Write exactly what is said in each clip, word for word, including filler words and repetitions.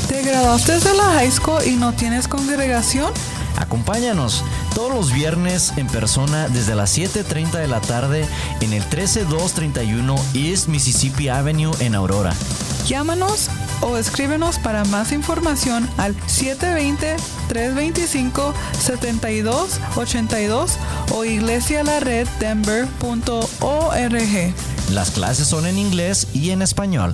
¿Te graduaste de la high school y no tienes congregación? Acompáñanos todos los viernes en persona desde las siete treinta de la tarde en el trece doscientos treinta y uno East Mississippi Avenue en Aurora. Llámanos o escríbenos para más información al siete dos cero, tres dos cinco, siete dos ocho dos o iglesia la red denver punto org. Las clases son en inglés y en español.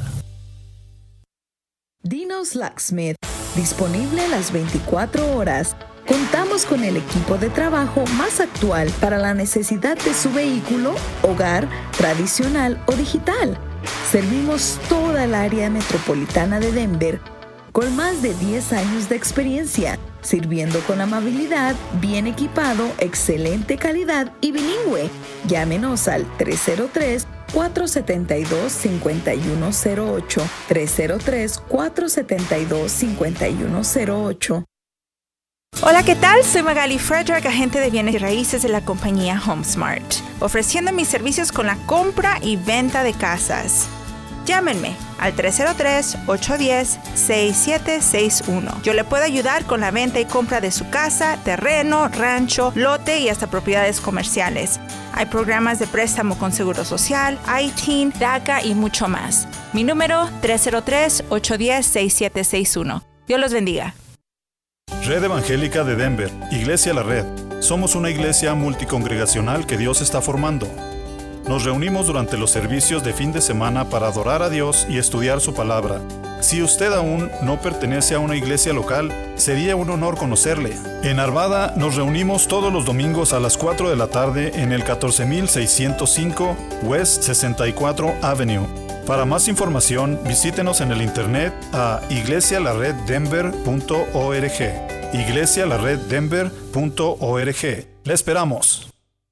Dino's Locksmith, disponible las veinticuatro horas. Contamos con el equipo de trabajo más actual para la necesidad de su vehículo, hogar, tradicional o digital. Servimos toda el área metropolitana de Denver con más de diez años de experiencia, sirviendo con amabilidad, bien equipado, excelente calidad y bilingüe. Llámenos al tres cero tres, cuatro siete dos, cinco uno cero ocho, tres cero tres, cuatro siete dos, cinco uno cero ocho. Hola, ¿qué tal? Soy Magali Frederick, agente de bienes y raíces de la compañía HomeSmart, ofreciendo mis servicios con la compra y venta de casas. Llámenme al tres cero tres, ocho uno cero, seis siete seis uno. Yo le puedo ayudar con la venta y compra de su casa, terreno, rancho, lote y hasta propiedades comerciales. Hay programas de préstamo con Seguro Social, I T I N, DACA y mucho más. Mi número tres cero tres, ocho uno cero, seis siete seis uno. Dios los bendiga. Red Evangélica de Denver, Iglesia La Red. Somos una iglesia multicongregacional que Dios está formando. Nos reunimos durante los servicios de fin de semana para adorar a Dios y estudiar su palabra. Si usted aún no pertenece a una iglesia local, sería un honor conocerle. En Arvada nos reunimos todos los domingos a las cuatro de la tarde en el catorce mil seiscientos cinco West sesenta y cuatro Avenue. Para más información, visítenos en el internet a iglesia la red denver punto org. iglesia la red denver punto org. ¡Le esperamos!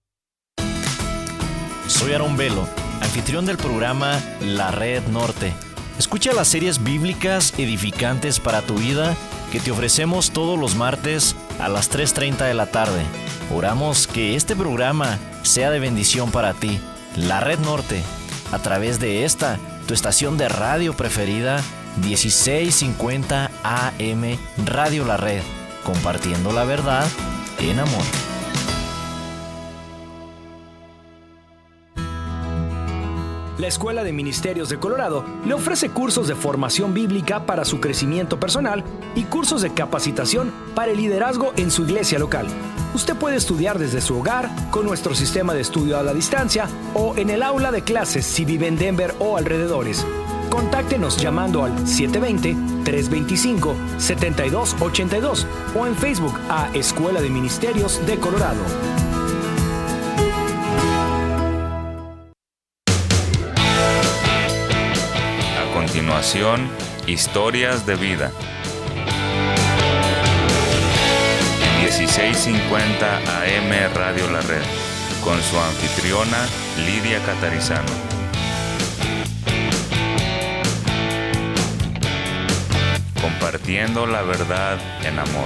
Soy Aaron Velo, anfitrión del programa La Red Norte. Escucha las series bíblicas edificantes para tu vida que te ofrecemos todos los martes a las tres treinta de la tarde. Oramos que este programa sea de bendición para ti. La Red Norte, a través de esta, tu estación de radio preferida, dieciséis cincuenta A M Radio La Red, compartiendo la verdad en amor. La Escuela de Ministerios de Colorado le ofrece cursos de formación bíblica para su crecimiento personal y cursos de capacitación para el liderazgo en su iglesia local. Usted puede estudiar desde su hogar con nuestro sistema de estudio a la distancia o en el aula de clases si vive en Denver o alrededores. Contáctenos llamando al siete dos cero, tres dos cinco, siete dos ocho dos o en Facebook a Escuela de Ministerios de Colorado. A continuación, Historias de Vida. dieciséis cincuenta A M Radio La Red, con su anfitriona Lidia Catarizano. Compartiendo la verdad en amor.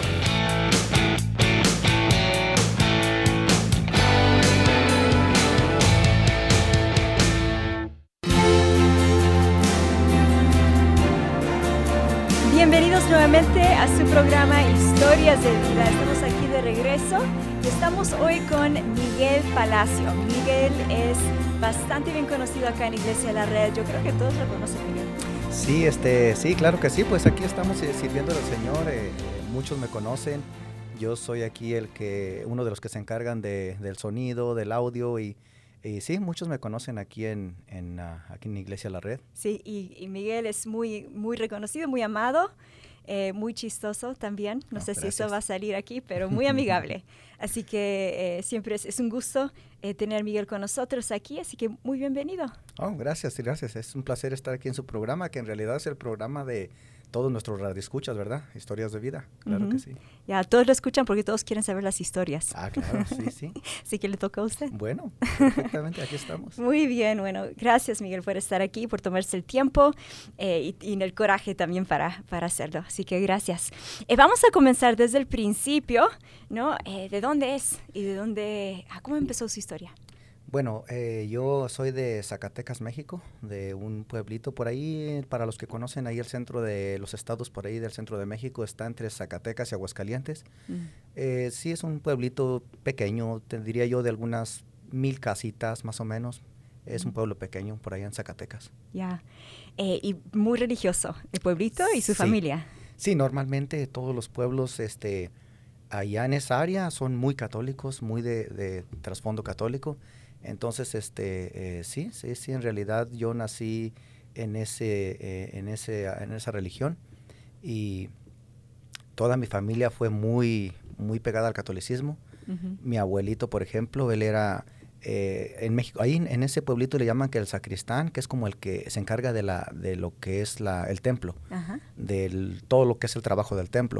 Bienvenidos nuevamente a su programa Historias de Vida. Estamos aquí de regreso y estamos hoy con Miguel Palacio. Miguel es bastante bien conocido acá en Iglesia La Red. Yo creo que todos lo conocen, Miguel. Sí, este, sí, claro que sí. Pues aquí estamos eh, sirviendo al Señor. Eh, muchos me conocen. Yo soy aquí el que, uno de los que se encargan de, del sonido, del audio y Y sí, muchos me conocen aquí en, en, uh, aquí en Iglesia La Red. Sí, y, y Miguel es muy, muy reconocido, muy amado, eh, muy chistoso también. No, no sé gracias. Si eso va a salir aquí, pero muy amigable. Así que eh, siempre es, es un gusto eh, tener a Miguel con nosotros aquí, así que muy bienvenido. Oh, gracias, gracias. Es un placer estar aquí en su programa, que en realidad es el programa de todos nuestros radioescuchas, ¿verdad? Historias de vida, claro uh-huh. que sí. Ya, todos lo escuchan porque todos quieren saber las historias. Ah, claro, sí, sí. Así que le toca a usted. Bueno, perfectamente, aquí estamos. Muy bien, bueno, gracias Miguel por estar aquí, por tomarse el tiempo eh, y, y el coraje también para, para hacerlo. Así que gracias. Eh, vamos a comenzar desde el principio, ¿no? Eh, ¿De dónde es y de dónde, ah, cómo empezó su historia? Bueno, eh, yo soy de Zacatecas, México, de un pueblito por ahí, para los que conocen ahí el centro de los estados, por ahí del centro de México, está entre Zacatecas y Aguascalientes. Mm. Eh, sí, es un pueblito pequeño, te diría yo de algunas mil casitas más o menos. Es mm. un pueblo pequeño por allá en Zacatecas. Ya, eh, y muy religioso, el pueblito y su sí. familia. Sí, normalmente todos los pueblos este, allá en esa área son muy católicos, muy de, de trasfondo católico. Entonces, este, eh, sí, sí, sí, en realidad yo nací en ese, eh, en ese, en esa religión y toda mi familia fue muy, muy pegada al catolicismo. Uh-huh. Mi abuelito, por ejemplo, él era eh, en México, ahí en, en ese pueblito le llaman que el sacristán, que es como el que se encarga de la, de lo que es la, el templo, uh-huh. de todo lo que es el trabajo del templo.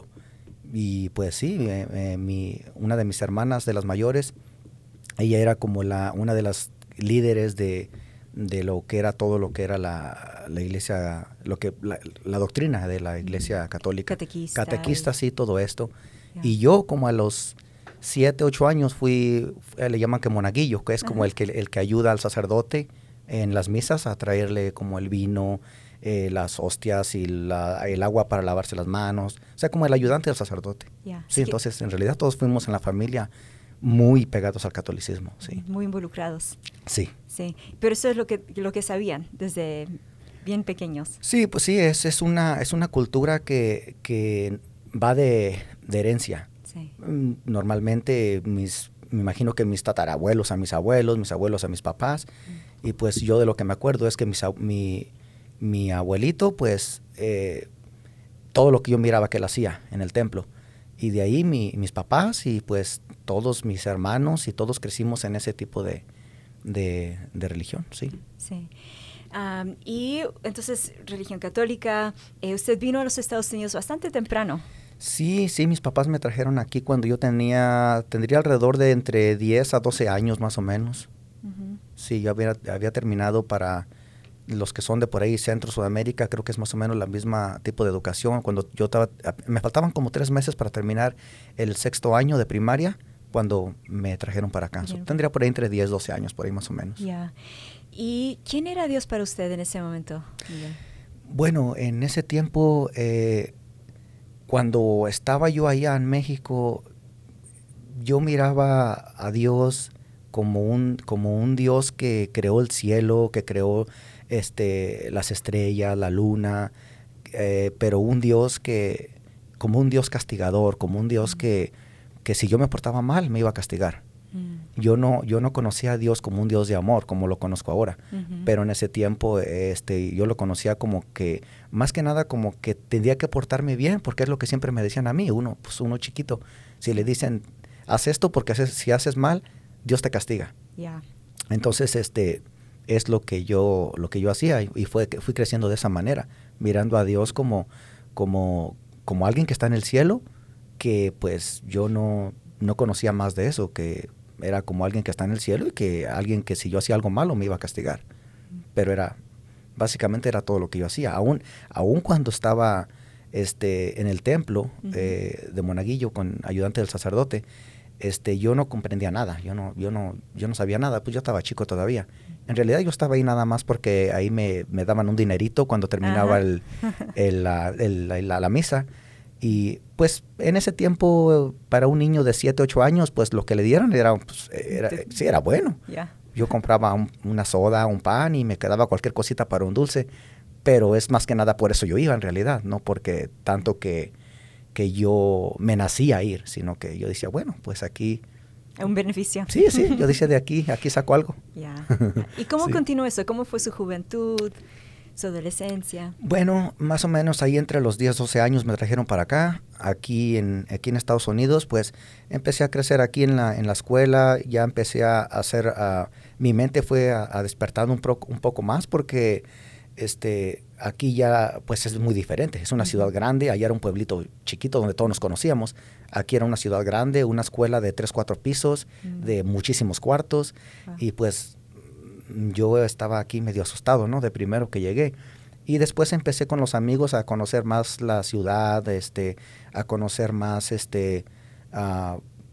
Y pues sí, eh, eh, mi, una de mis hermanas de las mayores, ella era como la una de las líderes de, de lo que era todo lo que era la, la iglesia, lo que la, la doctrina de la iglesia católica. Catequista. Catequista, sí, todo esto. Yeah. Y yo como a los siete, ocho años fui, le llaman que monaguillo, que es como el que, el que ayuda al sacerdote en las misas a traerle como el vino, eh, las hostias y la, el agua para lavarse las manos. O sea, como el ayudante del sacerdote. Yeah. Sí, entonces en realidad todos fuimos en la familia muy pegados al catolicismo, sí. Muy involucrados. Sí. Sí, pero eso es lo que lo que sabían desde bien pequeños. Sí, pues sí, es, es, una, es una cultura que, que va de, de herencia. Sí. Normalmente, mis, me imagino que mis tatarabuelos a mis abuelos, mis abuelos a mis papás, mm. y pues yo de lo que me acuerdo es que mis, mi, mi abuelito, pues, eh, todo lo que yo miraba que él hacía en el templo, y de ahí mi, mis papás y pues todos mis hermanos y todos crecimos en ese tipo de, de, de religión, sí. Sí. Um, y entonces, religión católica, eh, usted vino a los Estados Unidos bastante temprano. Sí, sí, mis papás me trajeron aquí cuando yo tenía, tendría alrededor de entre diez a doce años más o menos. Uh-huh. Sí, yo había, había terminado para los que son de por ahí, Centro, Sudamérica, creo que es más o menos la misma tipo de educación. Cuando yo estaba, me faltaban como tres meses para terminar el sexto año de primaria, cuando me trajeron para acá. So, tendría por ahí entre diez, doce años, por ahí más o menos. Ya. Yeah. ¿Y quién era Dios para usted en ese momento, Miguel? Bueno, en ese tiempo, eh, cuando estaba yo allá en México, yo miraba a Dios como un, como un Dios que creó el cielo, que creó este, las estrellas, la luna, eh, pero un Dios que, como un Dios castigador, como un Dios mm. que, que si yo me portaba mal me iba a castigar. Mm. Yo no, yo no conocía a Dios como un Dios de amor, como lo conozco ahora, uh-huh. pero en ese tiempo este, yo lo conocía como que, más que nada como que tendría que portarme bien, porque es lo que siempre me decían a mí, uno, pues uno chiquito, si le dicen, haz esto porque haces, si haces mal, Dios te castiga. Yeah. Entonces, este, es lo que yo, lo que yo hacía y, y fue, fui creciendo de esa manera, mirando a Dios como, como, como alguien que está en el cielo, que pues yo no, no conocía más de eso, que era como alguien que está en el cielo y que alguien que si yo hacía algo malo me iba a castigar. Pero era, básicamente era todo lo que yo hacía. Aún, aún cuando estaba este, en el templo uh-huh. eh, de monaguillo con ayudante del sacerdote, este, yo no comprendía nada, yo no, yo no, yo no sabía nada, pues yo estaba chico todavía. En realidad yo estaba ahí nada más porque ahí me, me daban un dinerito cuando terminaba el, el, la, el, la, la, la misa. Y pues en ese tiempo para un niño de siete, ocho años, pues lo que le dieron era, pues, era sí, era bueno. Yeah. Yo compraba un, una soda, un pan y me quedaba cualquier cosita para un dulce, pero es más que nada por eso yo iba en realidad, no porque tanto que, que yo me nacía a ir, sino que yo decía, bueno, pues aquí... Un beneficio. Sí, sí, yo decía de aquí, aquí saco algo. Yeah. ¿Y cómo sí. continuó eso? ¿Cómo fue su juventud? ¿Su adolescencia? Bueno, más o menos ahí entre los diez, doce años me trajeron para acá, aquí en, aquí en Estados Unidos, pues empecé a crecer aquí en la, en la escuela, ya empecé a hacer, uh, mi mente fue a, a despertar un, pro, un poco más porque este, aquí ya pues es muy diferente, es una uh-huh. ciudad grande, allá era un pueblito chiquito donde todos nos conocíamos, aquí era una ciudad grande, una escuela de tres, cuatro pisos, uh-huh. de muchísimos cuartos uh-huh. y pues yo estaba aquí medio asustado, ¿no? De primero que llegué. Y después empecé con los amigos a conocer más la ciudad, este, a conocer más, este, uh,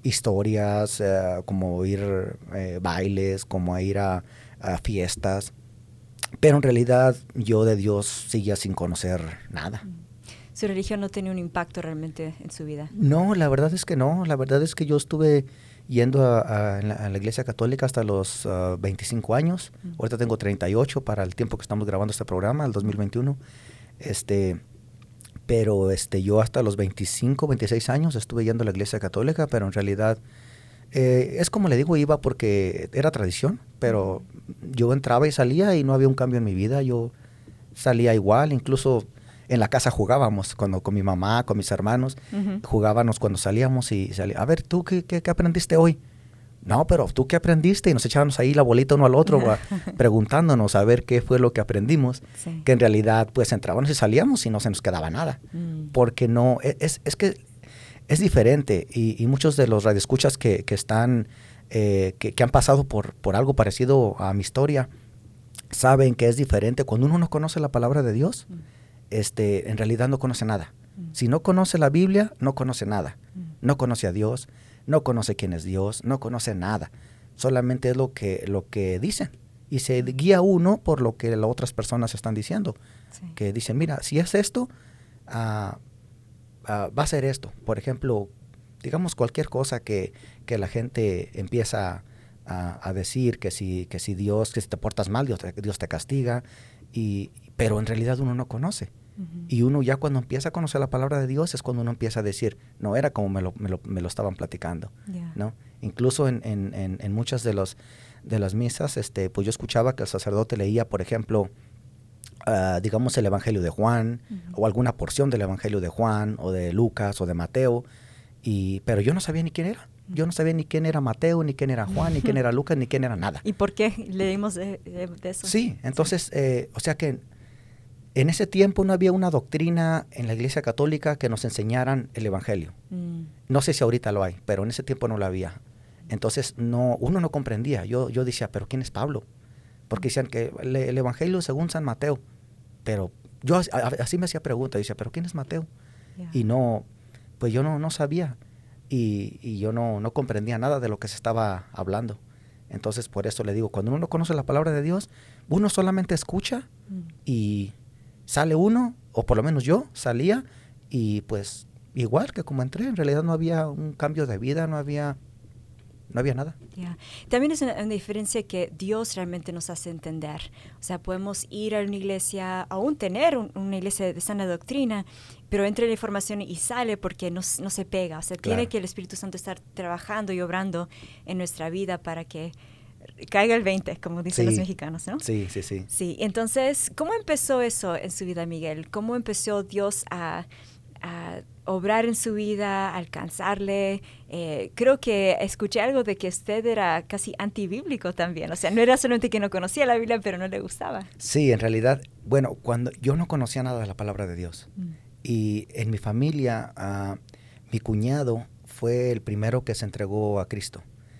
historias, uh, como ir eh, bailes, como ir a, a fiestas. Pero en realidad yo de Dios seguía sin conocer nada. ¿Su religión no tenía un impacto realmente en su vida? No, la verdad es que no. La verdad es que yo estuve yendo a, a, la, a la iglesia católica hasta los uh, veinticinco años. Uh-huh. Ahorita tengo treinta y ocho para el tiempo que estamos grabando este programa, el dos mil veintiuno. Este, pero este, yo hasta los veinticinco, veintiséis años estuve yendo a la iglesia católica, pero en realidad eh, es como le digo, iba porque era tradición, pero yo entraba y salía y no había un cambio en mi vida. Yo salía igual, incluso en la casa jugábamos cuando, con mi mamá, con mis hermanos. Uh-huh. Jugábamos cuando salíamos y salía. A ver, ¿tú qué, qué, qué aprendiste hoy? No, pero ¿tú qué aprendiste? Y nos echábamos ahí la bolita uno al otro, uh-huh. preguntándonos a ver qué fue lo que aprendimos. Sí. Que en realidad, pues, entrábamos y salíamos y no se nos quedaba nada. Uh-huh. Porque no, es, es que es diferente. Y, y muchos de los radioescuchas que, que están, eh, que, que han pasado por, por algo parecido a mi historia, saben que es diferente. Cuando uno no conoce la palabra de Dios, uh-huh. Este, en realidad no conoce nada. Mm. Si no conoce la Biblia, no conoce nada. Mm. No conoce a Dios, no conoce quién es Dios, no conoce nada. Solamente es lo que, lo que dicen. Y se guía uno por lo que las otras personas están diciendo. Sí. Que dicen, mira, si es esto, uh, uh, va a ser esto. Por ejemplo, digamos cualquier cosa que, que la gente empieza a, a decir, que si, que si Dios, que si te portas mal, Dios te, Dios te castiga. Y, pero en realidad uno no conoce. Uh-huh. Y uno ya cuando empieza a conocer la palabra de Dios es cuando uno empieza a decir, no era como me lo, me lo, me lo estaban platicando. Yeah. ¿No? Incluso en, en, en, en muchas de, los, de las misas, este, pues yo escuchaba que el sacerdote leía, por ejemplo, uh, digamos el Evangelio de Juan, uh-huh. o alguna porción del Evangelio de Juan, o de Lucas, o de Mateo, y, pero yo no sabía ni quién era. Yo no sabía ni quién era Mateo, ni quién era Juan, ni quién era Lucas, ni quién era nada. ¿Y por qué leímos de, de, de eso? Sí, entonces, eh, o sea que en ese tiempo no había una doctrina en la Iglesia Católica que nos enseñaran el Evangelio. Mm. No sé si ahorita lo hay, pero en ese tiempo no lo había. Entonces, no, uno no comprendía. Yo, yo decía, ¿pero quién es Pablo? Porque decían que el, el Evangelio según San Mateo. Pero yo a, así me hacía preguntas. Yo decía, ¿pero quién es Mateo? Yeah. Y no, pues yo no, no sabía. Y, y yo no, no comprendía nada de lo que se estaba hablando. Entonces, por eso le digo, cuando uno no conoce la palabra de Dios, uno solamente escucha mm. y sale uno, o por lo menos yo salía, y pues igual que como entré, en realidad no había un cambio de vida, no había, no había nada. Yeah. También es una, una diferencia que Dios realmente nos hace entender. O sea, podemos ir a una iglesia, aún tener un, una iglesia de sana doctrina, pero entra la información y sale porque no, no se pega. O sea, claro. Tiene que el Espíritu Santo estar trabajando y obrando en nuestra vida para que caiga el veinte, como dicen sí. los mexicanos, ¿no? Sí, sí, sí. Sí, entonces, ¿cómo empezó eso en su vida, Miguel? ¿Cómo empezó Dios a, a obrar en su vida, a alcanzarle? Eh, creo que escuché algo de que usted era casi antibíblico también. O sea, no era solamente que no conocía la Biblia, pero no le gustaba. Sí, en realidad, bueno, cuando yo no conocía nada de la palabra de Dios. Mm. Y en mi familia, uh, mi cuñado fue el primero que se entregó a Cristo.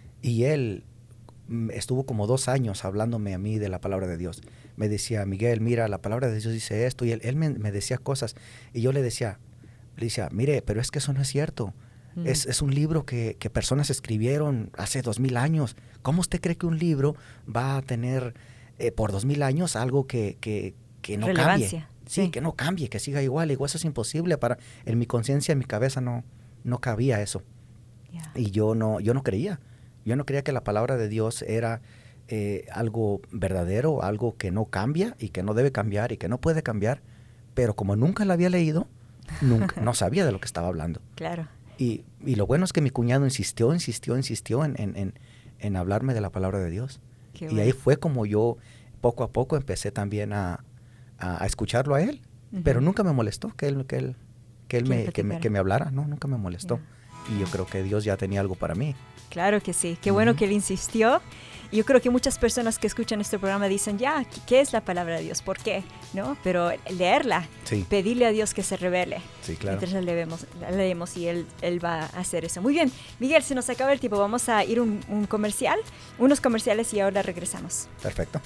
Y él estuvo como dos años hablándome a mí de la palabra de Dios. Me decía, Miguel, mira, la palabra de Dios dice esto. Y él, él me, me decía cosas. Y yo le decía, le decía, mire, pero es que eso no es cierto. Mm. Es, es un libro que, que personas escribieron hace dos mil años. ¿Cómo usted cree que un libro va a tener eh, por dos mil años algo que, que, que no cambie? Sí, sí, que no cambie, que siga igual. Igual eso es imposible. Para, en mi conciencia, en mi cabeza no, no cabía eso. Yeah. Y yo no, yo no creía. Yo no creía que la palabra de Dios era eh, algo verdadero, algo que no cambia y que no debe cambiar y que no puede cambiar. Pero como nunca la había leído, nunca, no sabía de lo que estaba hablando. Claro. Y, y lo bueno es que mi cuñado insistió, insistió, insistió en, en, en, en hablarme de la palabra de Dios. Qué y bueno. Ahí fue como yo poco a poco empecé también a, a, a escucharlo a él. Uh-huh. Pero nunca me molestó que él, que él, que él me, que me, que me hablara. No, nunca me molestó. Yeah. Y yo creo que Dios ya tenía algo para mí. Claro que sí. Qué bueno uh-huh. que él insistió. Y yo creo que muchas personas que escuchan este programa dicen, ya, ¿qué es la palabra de Dios? ¿Por qué? ¿No? Pero leerla, sí. pedirle a Dios que se revele. Sí, claro. Entonces la leemos, la leemos y él, él va a hacer eso. Muy bien. Miguel, se nos acaba el tiempo. Vamos a ir un, un comercial, unos comerciales y ahora regresamos. Perfecto.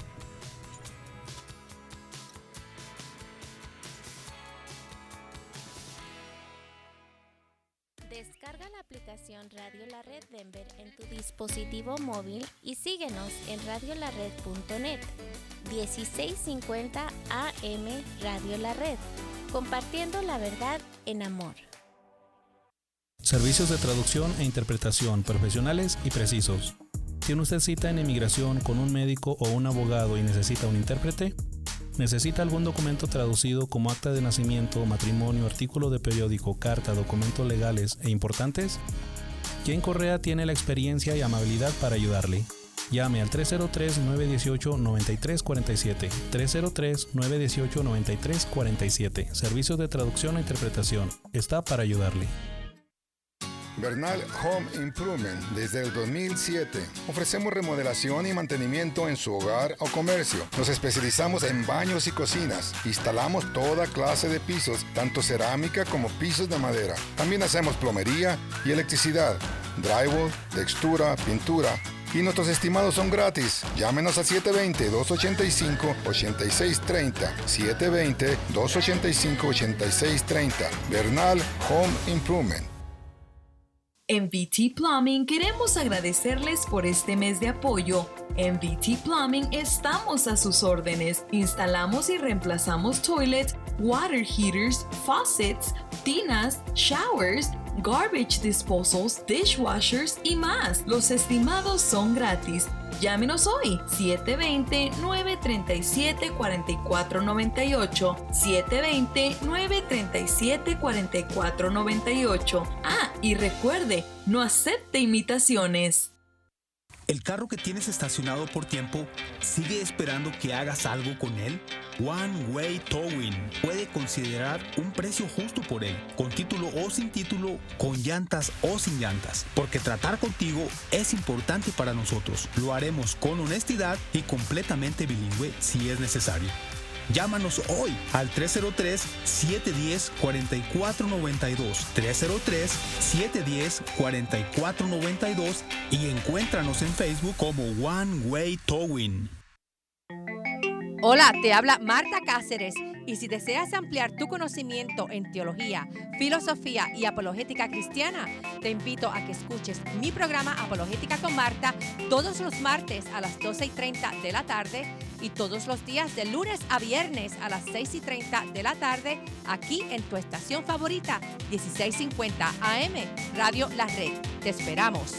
Descarga la aplicación Radio La Red Denver en tu dispositivo móvil y síguenos en radio la red punto net. dieciséis cincuenta A M Radio La Red, compartiendo la verdad en amor. Servicios de traducción e interpretación profesionales y precisos. ¿Tiene usted cita en inmigración con un médico o un abogado y necesita un intérprete? ¿Necesita algún documento traducido como acta de nacimiento, matrimonio, artículo de periódico, carta, documentos legales e importantes? Jen Correa tiene la experiencia y amabilidad para ayudarle. Llame al tres cero tres, nueve uno ocho, nueve tres cuatro siete, tres cero tres, nueve uno ocho, nueve tres cuatro siete. Servicios de traducción e interpretación. Está para ayudarle. Bernal Home Improvement desde el dos mil siete. Ofrecemos remodelación y mantenimiento en su hogar o comercio. Nos especializamos en baños y cocinas. Instalamos toda clase de pisos, tanto cerámica como pisos de madera. También hacemos plomería y electricidad, drywall, textura, pintura. Y nuestros estimados son gratis. Llámenos a siete dos cero, dos ocho cinco, ocho seis tres cero. siete dos cero, dos ocho cinco, ocho seis tres cero. Bernal Home Improvement. En V T Plumbing queremos agradecerles por este mes de apoyo. En V T Plumbing estamos a sus órdenes. Instalamos y reemplazamos toilets, water heaters, faucets, tinas, showers, garbage disposals, dishwashers y más. Los estimados son gratis. Llámenos hoy, siete dos cero, nueve tres siete, cuatro cuatro nueve ocho, siete dos cero, nueve tres siete, cuatro cuatro nueve ocho. Ah, y recuerde, no acepte imitaciones. ¿El carro que tienes estacionado por tiempo sigue esperando que hagas algo con él? One Way Towing puede considerar un precio justo por él, con título o sin título, con llantas o sin llantas, porque tratar contigo es importante para nosotros. Lo haremos con honestidad y completamente bilingüe si es necesario. Llámanos hoy al tres cero tres, siete uno cero, cuatro cuatro nueve dos, tres cero tres, siete uno cero, cuatro cuatro nueve dos y encuéntranos en Facebook como One Way Towing. Hola, te habla Marta Cáceres y si deseas ampliar tu conocimiento en teología, filosofía y apologética cristiana, te invito a que escuches mi programa Apologética con Marta todos los martes a las doce y treinta de la tarde y todos los días de lunes a viernes a las seis y treinta de la tarde aquí en tu estación favorita, dieciséis cincuenta A M, Radio La Red. Te esperamos.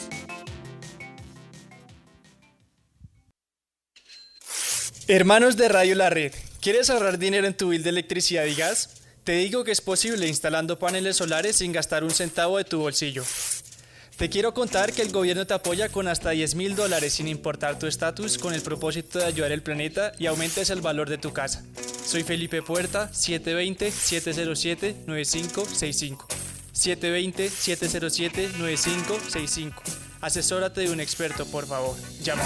Hermanos de Radio La Red, ¿quieres ahorrar dinero en tu bill de electricidad y gas? Te digo que es posible instalando paneles solares sin gastar un centavo de tu bolsillo. Te quiero contar que el gobierno te apoya con hasta diez mil dólares sin importar tu estatus con el propósito de ayudar al planeta y aumentes el valor de tu casa. Soy Felipe Puerta, siete dos cero, siete cero siete, nueve cinco seis cinco. siete dos cero, siete cero siete, nueve cinco seis cinco. Asesórate de un experto, por favor. Llámame.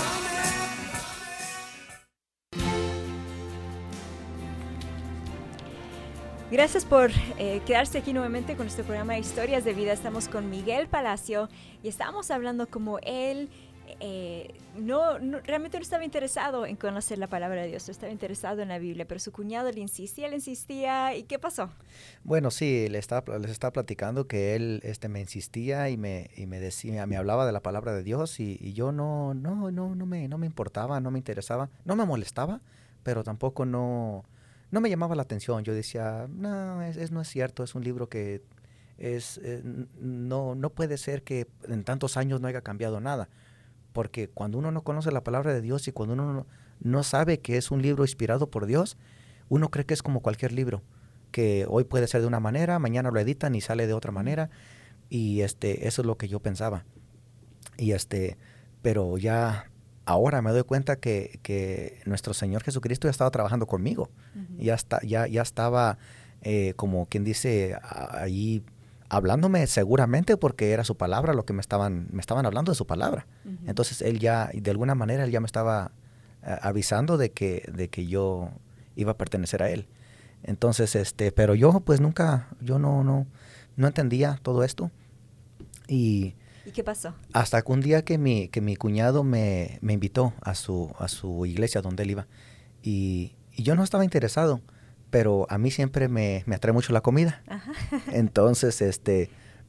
Gracias por eh, quedarse aquí nuevamente con nuestro programa de Historias de Vida. Estamos con Miguel Palacio y estamos hablando como él eh, no, no, realmente no estaba interesado en conocer la palabra de Dios, no estaba interesado en la Biblia, pero su cuñado le insistía, le insistía. ¿Y qué pasó? Bueno, sí, le estaba, les estaba platicando que él este, me insistía y me, y me decía, me hablaba de la palabra de Dios y, y yo no, no, no, no me, no me importaba, no me interesaba, no me molestaba, pero tampoco no... No me llamaba la atención, yo decía, no, es, es, no es cierto, es un libro que es, eh, no, no puede ser que en tantos años no haya cambiado nada, porque cuando uno no conoce la palabra de Dios y cuando uno no, no sabe que es un libro inspirado por Dios, uno cree que es como cualquier libro, que hoy puede ser de una manera, mañana lo editan y sale de otra manera, y este, eso es lo que yo pensaba, y este, pero ya... Ahora me doy cuenta que, que nuestro Señor Jesucristo ya estaba trabajando conmigo. Uh-huh. Ya, está, ya, ya estaba, eh, como quien dice, ahí hablándome seguramente porque era su palabra lo que me estaban, me estaban hablando de su palabra. Uh-huh. Entonces él ya, de alguna manera, él ya me estaba uh, avisando de que, de que yo iba a pertenecer a él. Entonces, este, pero yo pues nunca, yo no, no, no entendía todo esto. Y... ¿Y qué pasó? Hasta que un día que mi, que mi cuñado me, me invitó a su, a su iglesia donde él iba. Y, y yo no estaba interesado, pero a mí siempre me, me atrae mucho la comida. Ajá. Entonces, este,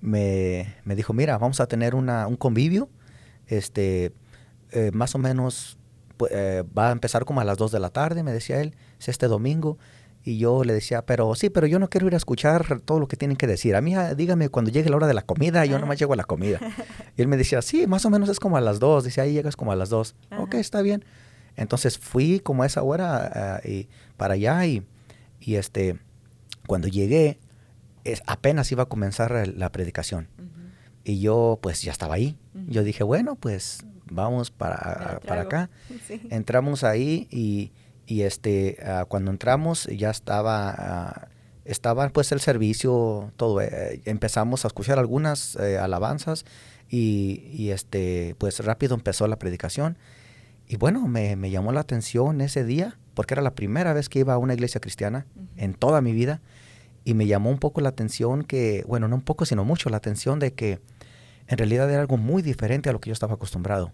me, me dijo, mira, vamos a tener una, un convivio, este, eh, más o menos pues, eh, va a empezar como a las dos de la tarde, me decía él, es este domingo. Y yo le decía, pero sí, pero yo no quiero ir a escuchar todo lo que tienen que decir. A mí, dígame cuando llegue la hora de la comida, yo nomás llego a la comida. Y él me decía, sí, más o menos es como a las dos. Dice, ahí llegas como a las dos. Ajá. Ok, está bien. Entonces fui como a esa hora uh, y para allá y, y este, cuando llegué, es, apenas iba a comenzar la predicación. Uh-huh. Y yo pues ya estaba ahí. Uh-huh. Yo dije, bueno, pues vamos para, para acá. Sí. Entramos ahí y... Y este, uh, cuando entramos ya estaba, uh, estaba pues el servicio, todo. Eh, empezamos a escuchar algunas eh, alabanzas y, y este, pues rápido empezó la predicación. Y bueno, me, me llamó la atención ese día, porque era la primera vez que iba a una iglesia cristiana uh-huh. en toda mi vida. Y me llamó un poco la atención que, bueno, no un poco, sino mucho la atención de que en realidad era algo muy diferente a lo que yo estaba acostumbrado.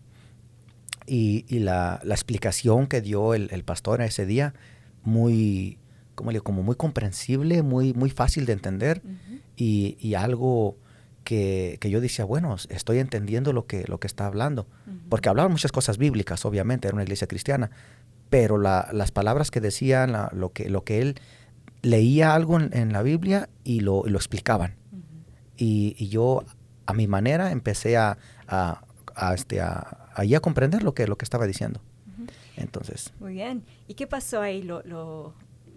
Y, y la, la explicación que dio el, el pastor ese día, muy, ¿cómo le digo? Como muy comprensible, muy, muy fácil de entender. Uh-huh. y, y algo que, que yo decía, bueno, estoy entendiendo lo que, lo que está hablando. Uh-huh. Porque hablaban muchas cosas bíblicas, obviamente, era una iglesia cristiana. Pero la, las palabras que decían, la, lo, que, lo que él leía algo en, en la Biblia y lo, y lo explicaban. Uh-huh. y, y yo, a mi manera, empecé a... a a este a ahí a comprender lo que lo que estaba diciendo. Uh-huh. Entonces, muy bien. ¿Y qué pasó ahí? ¿Lo, lo,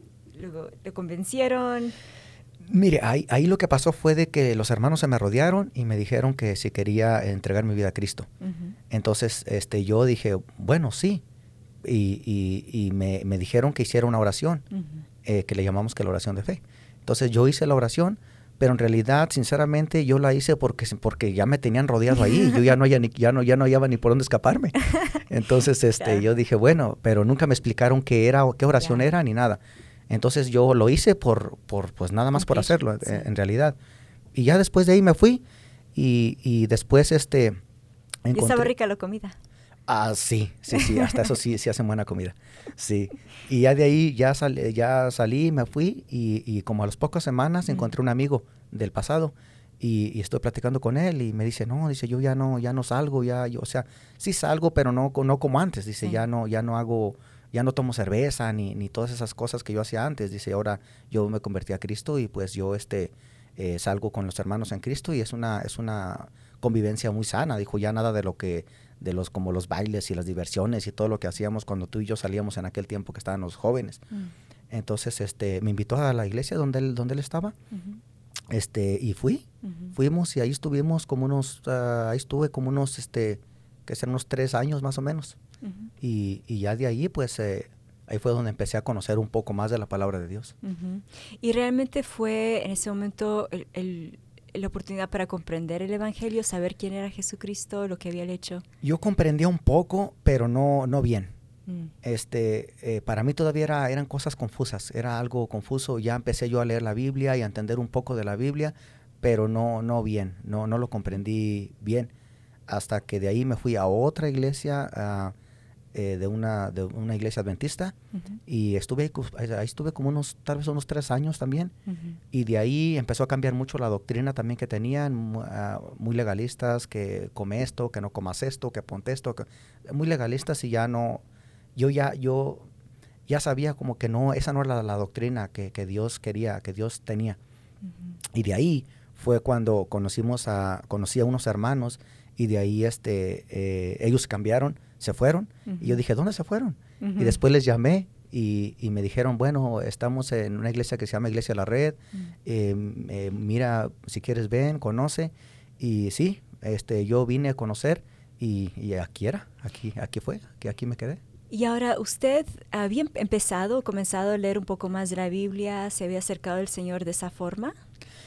lo, lo convencieron? Mire, ahí, ahí lo que pasó fue de que los hermanos se me rodearon y me dijeron que si quería entregar mi vida a Cristo. Uh-huh. Entonces, este, yo dije, bueno, sí. Y, y, y me, me dijeron que hiciera una oración, uh-huh. eh, que le llamamos que la oración de fe. Entonces, yo hice la oración. Pero en realidad, sinceramente, yo la hice porque, porque ya me tenían rodeado ahí. Yo ya no, ya, ni, ya no, ya no hallaba ni por dónde escaparme. Entonces, este, claro. yo dije, bueno, pero nunca me explicaron qué era o qué oración yeah. era ni nada. Entonces, yo lo hice por, por pues nada más okay. por hacerlo, sí. en, en realidad. Y ya después de ahí me fui y, y después, este... encontré... ¿Y estaba rica la comida? Ah, sí, sí, sí, hasta eso sí, sí hacen buena comida, sí. Y ya de ahí ya, sal, ya salí, me fui y, y como a las pocas semanas mm. encontré un amigo del pasado y, y estoy platicando con él y me dice, no, dice, yo ya no, ya no salgo, ya, yo, o sea, sí salgo, pero no, no como antes, dice, sí. ya no, ya no hago, ya no tomo cerveza ni, ni todas esas cosas que yo hacía antes, dice, ahora yo me convertí a Cristo y pues yo, este, eh, salgo con los hermanos en Cristo y es una, es una convivencia muy sana, dijo, ya nada de lo que... de los como los bailes y las diversiones y todo lo que hacíamos cuando tú y yo salíamos en aquel tiempo que estábamos jóvenes. Mm. Entonces, este, me invitó a la iglesia donde él, donde él estaba, uh-huh. este, y fui, uh-huh. fuimos y ahí estuvimos como unos, uh, ahí estuve como unos, este, que serán unos tres años más o menos. Uh-huh. Y, y ya de ahí, pues, eh, ahí fue donde empecé a conocer un poco más de la palabra de Dios. Uh-huh. Y realmente fue en ese momento el, el la oportunidad para comprender el evangelio, saber quién era Jesucristo, lo que había hecho. Yo comprendía un poco, pero no, no bien. Mm. Este, eh, para mí todavía era, eran cosas confusas, era algo confuso. Ya empecé yo a leer la Biblia y a entender un poco de la Biblia, pero no, no bien, no, no lo comprendí bien. Hasta que de ahí me fui a otra iglesia, uh, eh, de, una, de una iglesia adventista, uh-huh. y estuve ahí, ahí estuve como unos, tal vez unos tres años también, uh-huh. y de ahí empezó a cambiar mucho la doctrina también que tenían, uh, muy legalistas, que come esto, que no comas esto, que ponte esto, que, muy legalistas, y ya no, yo ya, yo ya sabía como que no, esa no era la, la doctrina que, que Dios quería, que Dios tenía. Uh-huh. Y de ahí fue cuando conocimos a, conocí a unos hermanos, y de ahí este, eh, ellos cambiaron, se fueron, uh-huh. y yo dije, ¿dónde se fueron? Uh-huh. Y después les llamé y, y me dijeron, bueno, estamos en una iglesia que se llama Iglesia La Red, uh-huh. eh, eh, mira, si quieres ven, conoce, y sí, este, yo vine a conocer y, y aquí era, aquí, aquí fue, que aquí me quedé. Y ahora, ¿usted había empezado, comenzado a leer un poco más de la Biblia, se había acercado al Señor de esa forma?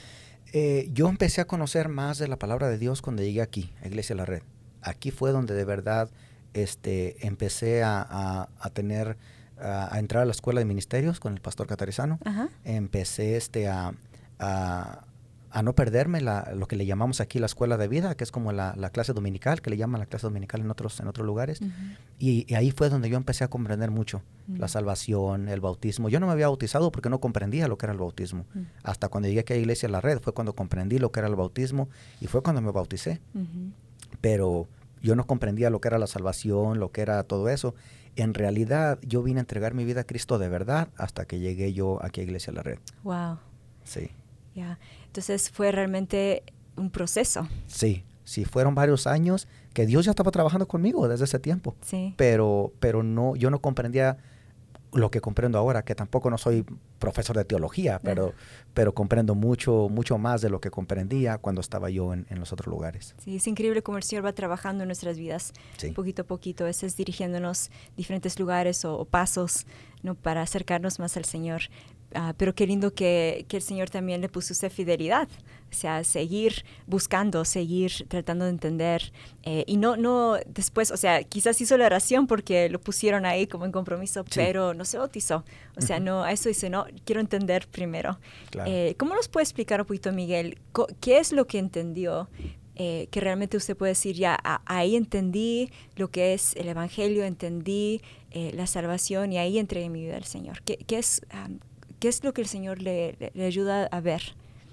Eh, yo empecé a conocer más de la palabra de Dios cuando llegué aquí, a Iglesia La Red. Aquí fue donde de verdad este, empecé a, a, a tener, a, a entrar a la escuela de ministerios con el pastor Catarizano. Uh-huh. Empecé este, a, a, a no perderme la, lo que le llamamos aquí la escuela de vida, que es como la, la clase dominical, que le llaman la clase dominical en otros, en otros lugares. Uh-huh. y, y ahí fue donde yo empecé a comprender mucho, uh-huh. la salvación, el bautismo. Yo no me había bautizado porque no comprendía lo que era el bautismo. Uh-huh. Hasta cuando llegué aquí a la iglesia La Red fue cuando comprendí lo que era el bautismo y fue cuando me bauticé. Uh-huh. Pero yo no comprendía lo que era la salvación, lo que era todo eso. En realidad, yo vine a entregar mi vida a Cristo de verdad hasta que llegué yo aquí a Iglesia La Red. Wow. Sí. Ya. Yeah. Entonces fue realmente un proceso. Sí, sí, fueron varios años que Dios ya estaba trabajando conmigo desde ese tiempo. Sí. Pero, pero no, yo no comprendía lo que comprendo ahora, que tampoco no soy profesor de teología, pero, pero comprendo mucho, mucho más de lo que comprendía cuando estaba yo en, en los otros lugares. Sí, es increíble cómo el Señor va trabajando en nuestras vidas, sí. poquito a poquito, a veces dirigiéndonos a diferentes lugares o, o pasos, ¿no? Para acercarnos más al Señor. Uh, pero qué lindo que, que el Señor también le puso esa fidelidad, o sea, seguir buscando, seguir tratando de entender, eh, y no, no después, o sea, quizás hizo la oración porque lo pusieron ahí como en compromiso, sí. pero no se bautizó, o sea, uh-huh. no, a eso dice, no, quiero entender primero. Claro. Eh, ¿Cómo nos puede explicar un poquito, Miguel, co- qué es lo que entendió? Eh, que realmente usted puede decir, ya, a, ahí entendí lo que es el Evangelio, entendí eh, la salvación y ahí entregué mi vida al Señor. ¿Qué, qué es... Um, ¿Qué es lo que el Señor le, le, le ayuda a ver?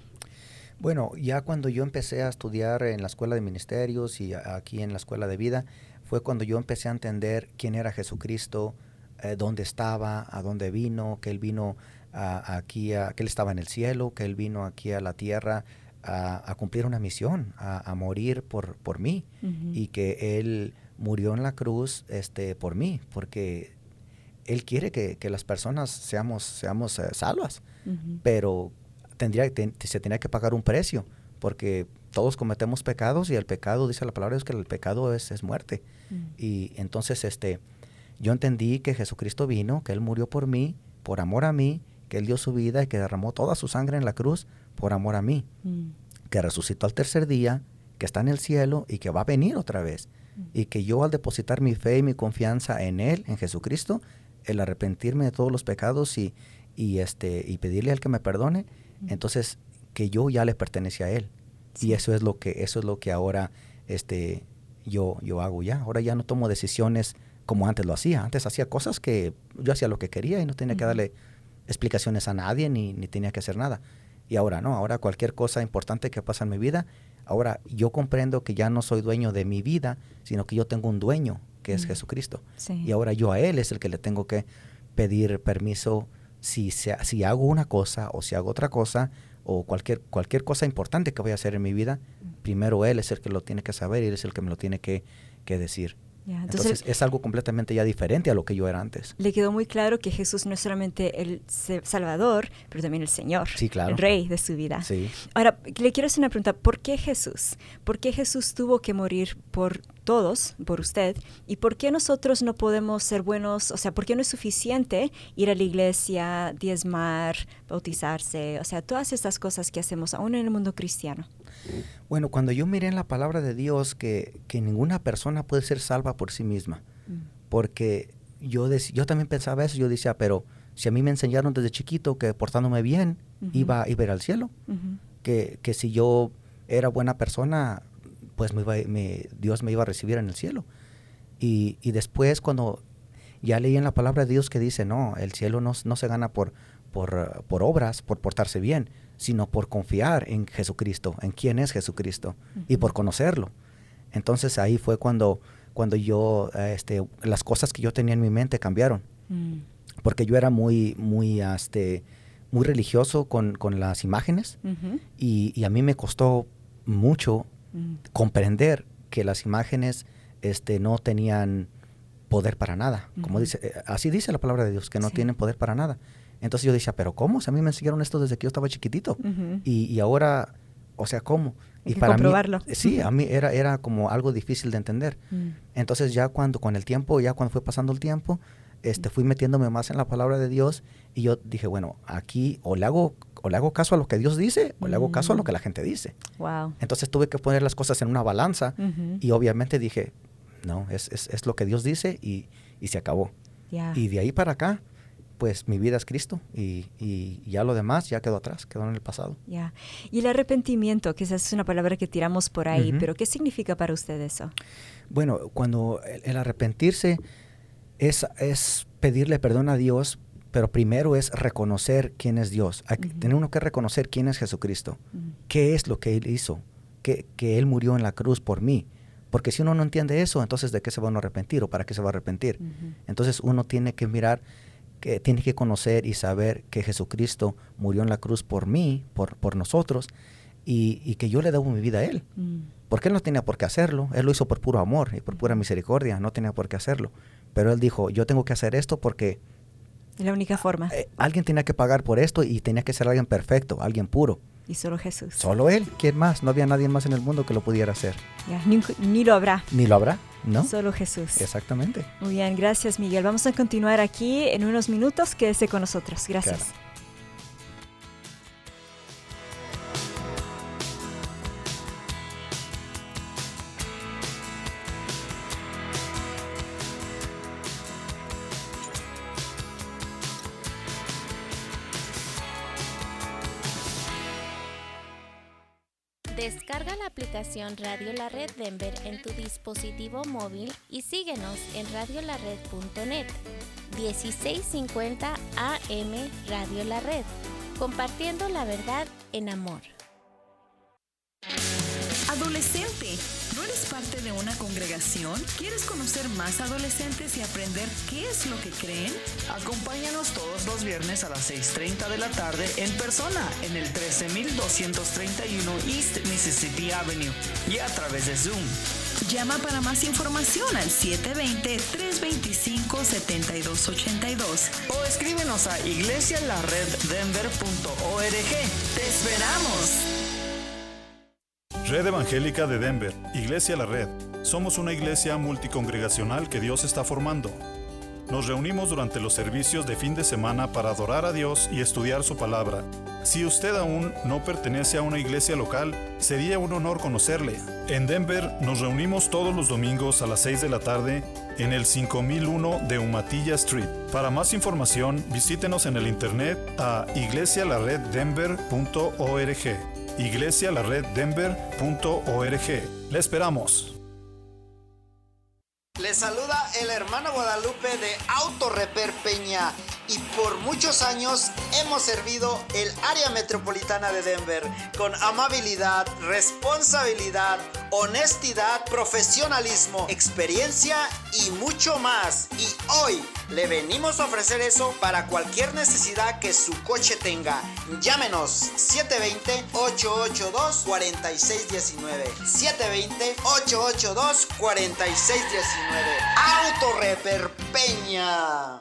Bueno, ya cuando yo empecé a estudiar en la Escuela de Ministerios y a, aquí en la Escuela de Vida, fue cuando yo empecé a entender quién era Jesucristo, eh, dónde estaba, a dónde vino, que Él vino a, aquí, a, que Él estaba en el cielo, que Él vino aquí a la tierra a, a cumplir una misión, a, a morir por, por mí, uh-huh. y que Él murió en la cruz este, por mí, porque Él quiere que, que las personas seamos, seamos uh, salvas, uh-huh. pero tendría, ten, se tenía que pagar un precio, porque todos cometemos pecados y el pecado, dice la palabra, es que el pecado es, es muerte. Uh-huh. Y entonces este, yo entendí que Jesucristo vino, que Él murió por mí, por amor a mí, que Él dio su vida y que derramó toda su sangre en la cruz por amor a mí, uh-huh. que resucitó al tercer día, que está en el cielo y que va a venir otra vez. Uh-huh. Y que yo al depositar mi fe y mi confianza en Él, en Jesucristo, el arrepentirme de todos los pecados y, y, este, y pedirle al que me perdone, uh-huh. entonces que yo ya le pertenecía a Él. Sí. Y eso es lo que, eso es lo que ahora este, yo, yo hago ya. Ahora ya no tomo decisiones como antes lo hacía. Antes hacía cosas que yo hacía lo que quería y no tenía uh-huh. que darle explicaciones a nadie ni, ni tenía que hacer nada. Y ahora no, ahora cualquier cosa importante que pasa en mi vida, ahora yo comprendo que ya no soy dueño de mi vida, sino que yo tengo un dueño, que es Jesucristo. Sí. Y ahora yo a Él es el que le tengo que pedir permiso si, se, si hago una cosa o si hago otra cosa o cualquier, cualquier cosa importante que voy a hacer en mi vida, primero Él es el que lo tiene que saber y Él es el que me lo tiene que, que decir. Yeah, entonces, entonces es algo completamente ya diferente a lo que yo era antes. Le quedó muy claro que Jesús no es solamente el Salvador, pero también el Señor, sí, claro. el Rey de su vida. Sí. Ahora, le quiero hacer una pregunta. ¿Por qué Jesús? ¿Por qué Jesús tuvo que morir por todos, por usted? ¿Y por qué nosotros no podemos ser buenos? O sea, ¿por qué no es suficiente ir a la iglesia, diezmar, bautizarse? O sea, todas estas cosas que hacemos aún en el mundo cristiano. Bueno, cuando yo miré en la palabra de Dios que, que ninguna persona puede ser salva por sí misma, mm. porque yo, dec- yo también pensaba eso, yo decía, pero si a mí me enseñaron desde chiquito que portándome bien uh-huh. iba, iba a ir al cielo, uh-huh. que, que si yo era buena persona, pues me iba, me, Dios me iba a recibir en el cielo. Y, y después cuando ya leí en la palabra de Dios que dice, no, el cielo no, no se gana por, por, por obras, por portarse bien, sino por confiar en Jesucristo, en quién es Jesucristo, uh-huh. y por conocerlo. Entonces ahí fue cuando, cuando yo, este, las cosas que yo tenía en mi mente cambiaron. Uh-huh. Porque yo era muy, muy, este, muy religioso con, con las imágenes, uh-huh. y, y a mí me costó mucho uh-huh. comprender que las imágenes este, no tenían poder para nada. Uh-huh. Como dice, así dice la palabra de Dios, que no sí. tienen poder para nada. Entonces yo decía, ¿pero cómo? Si a mí me enseñaron esto desde que yo estaba chiquitito. Uh-huh. Y, y ahora, o sea, ¿cómo? Hay y que para comprobarlo. mí, sí, a mí era, era como algo difícil de entender. Uh-huh. Entonces ya cuando, con el tiempo, ya cuando fue pasando el tiempo, este, fui metiéndome más en la palabra de Dios y yo dije, bueno, aquí o le hago, o le hago caso a lo que Dios dice o le hago caso a lo que la gente dice. Wow. Entonces tuve que poner las cosas en una balanza uh-huh. y obviamente dije, no, es, es, es lo que Dios dice y, y se acabó. Yeah. Y de ahí para acá, pues mi vida es Cristo y, y ya lo demás ya quedó atrás, quedó en el pasado. Ya. Yeah. Y el arrepentimiento, que esa es una palabra que tiramos por ahí, Uh-huh. pero ¿qué significa para usted eso? Bueno, cuando el, el arrepentirse es, es pedirle perdón a Dios, pero primero es reconocer quién es Dios. Hay, uh-huh. Tiene uno que reconocer quién es Jesucristo, uh-huh. qué es lo que Él hizo, que, que Él murió en la cruz por mí. Porque si uno no entiende eso, entonces ¿de qué se va a arrepentir o para qué se va a arrepentir? Uh-huh. Entonces uno tiene que mirar, que tiene que conocer y saber que Jesucristo murió en la cruz por mí, por, por nosotros, y, y que yo le debo mi vida a Él. Uh-huh. Porque Él no tenía por qué hacerlo, Él lo hizo por puro amor y por pura misericordia, no tenía por qué hacerlo. Pero Él dijo, yo tengo que hacer esto porque... Es la única forma. Eh, alguien tenía que pagar por esto y tenía que ser alguien perfecto, alguien puro. Y solo Jesús. Solo Él. ¿Quién más? No había nadie más en el mundo que lo pudiera hacer. Ya, ni, ni lo habrá. Ni lo habrá, ¿no? Solo Jesús. Exactamente. Muy bien, gracias Miguel. Vamos a continuar aquí en unos minutos. Quédese con nosotros. Gracias. Claro. Descarga la aplicación Radio La Red Denver en tu dispositivo móvil y síguenos en radio la red punto net. dieciséis cincuenta A M Radio La Red, compartiendo la verdad en amor. Adolescente, ¿no eres parte de una congregación? ¿Quieres conocer más adolescentes y aprender qué es lo que creen? Acompáñanos todos los viernes a las seis treinta de la tarde en persona en el trece mil doscientos treinta y uno East Mississippi Avenue y a través de Zoom. Llama para más información al siete dos cero, tres dos cinco, siete dos ocho dos o escríbenos a iglesia la red denver punto org. ¡Te esperamos! Red Evangélica de Denver, Iglesia La Red. Somos una iglesia multicongregacional que Dios está formando. Nos reunimos durante los servicios de fin de semana para adorar a Dios y estudiar su palabra. Si usted aún no pertenece a una iglesia local, sería un honor conocerle. En Denver nos reunimos todos los domingos a las seis de la tarde en el cinco mil uno de Umatilla Street. Para más información, visítenos en el internet a iglesia la red denver punto org. iglesia la red denver punto org. ¡Le esperamos! Les saluda el hermano Guadalupe de Auto Repair Peña y por muchos años hemos servido el área metropolitana de Denver con amabilidad, responsabilidad, honestidad, profesionalismo, experiencia y mucho más. Y hoy le venimos a ofrecer eso para cualquier necesidad que su coche tenga. Llámenos siete dos cero, ocho ocho dos, cuatro seis uno nueve. siete dos cero, ocho ocho dos, cuatro seis uno nueve. Auto Repair Peña.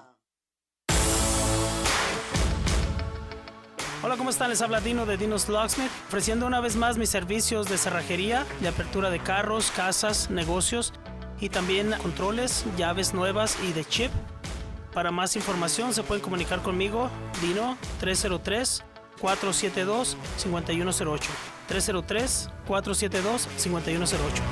Hola, ¿cómo están? Les habla Dino de Dino's Locksmith, ofreciendo una vez más mis servicios de cerrajería, de apertura de carros, casas, negocios y también controles, llaves nuevas y de chip. Para más información se pueden comunicar conmigo, Dino, tres cero tres, cuatro siete dos, cinco uno cero ocho. tres cero tres, cuatro siete dos, cinco uno cero ocho.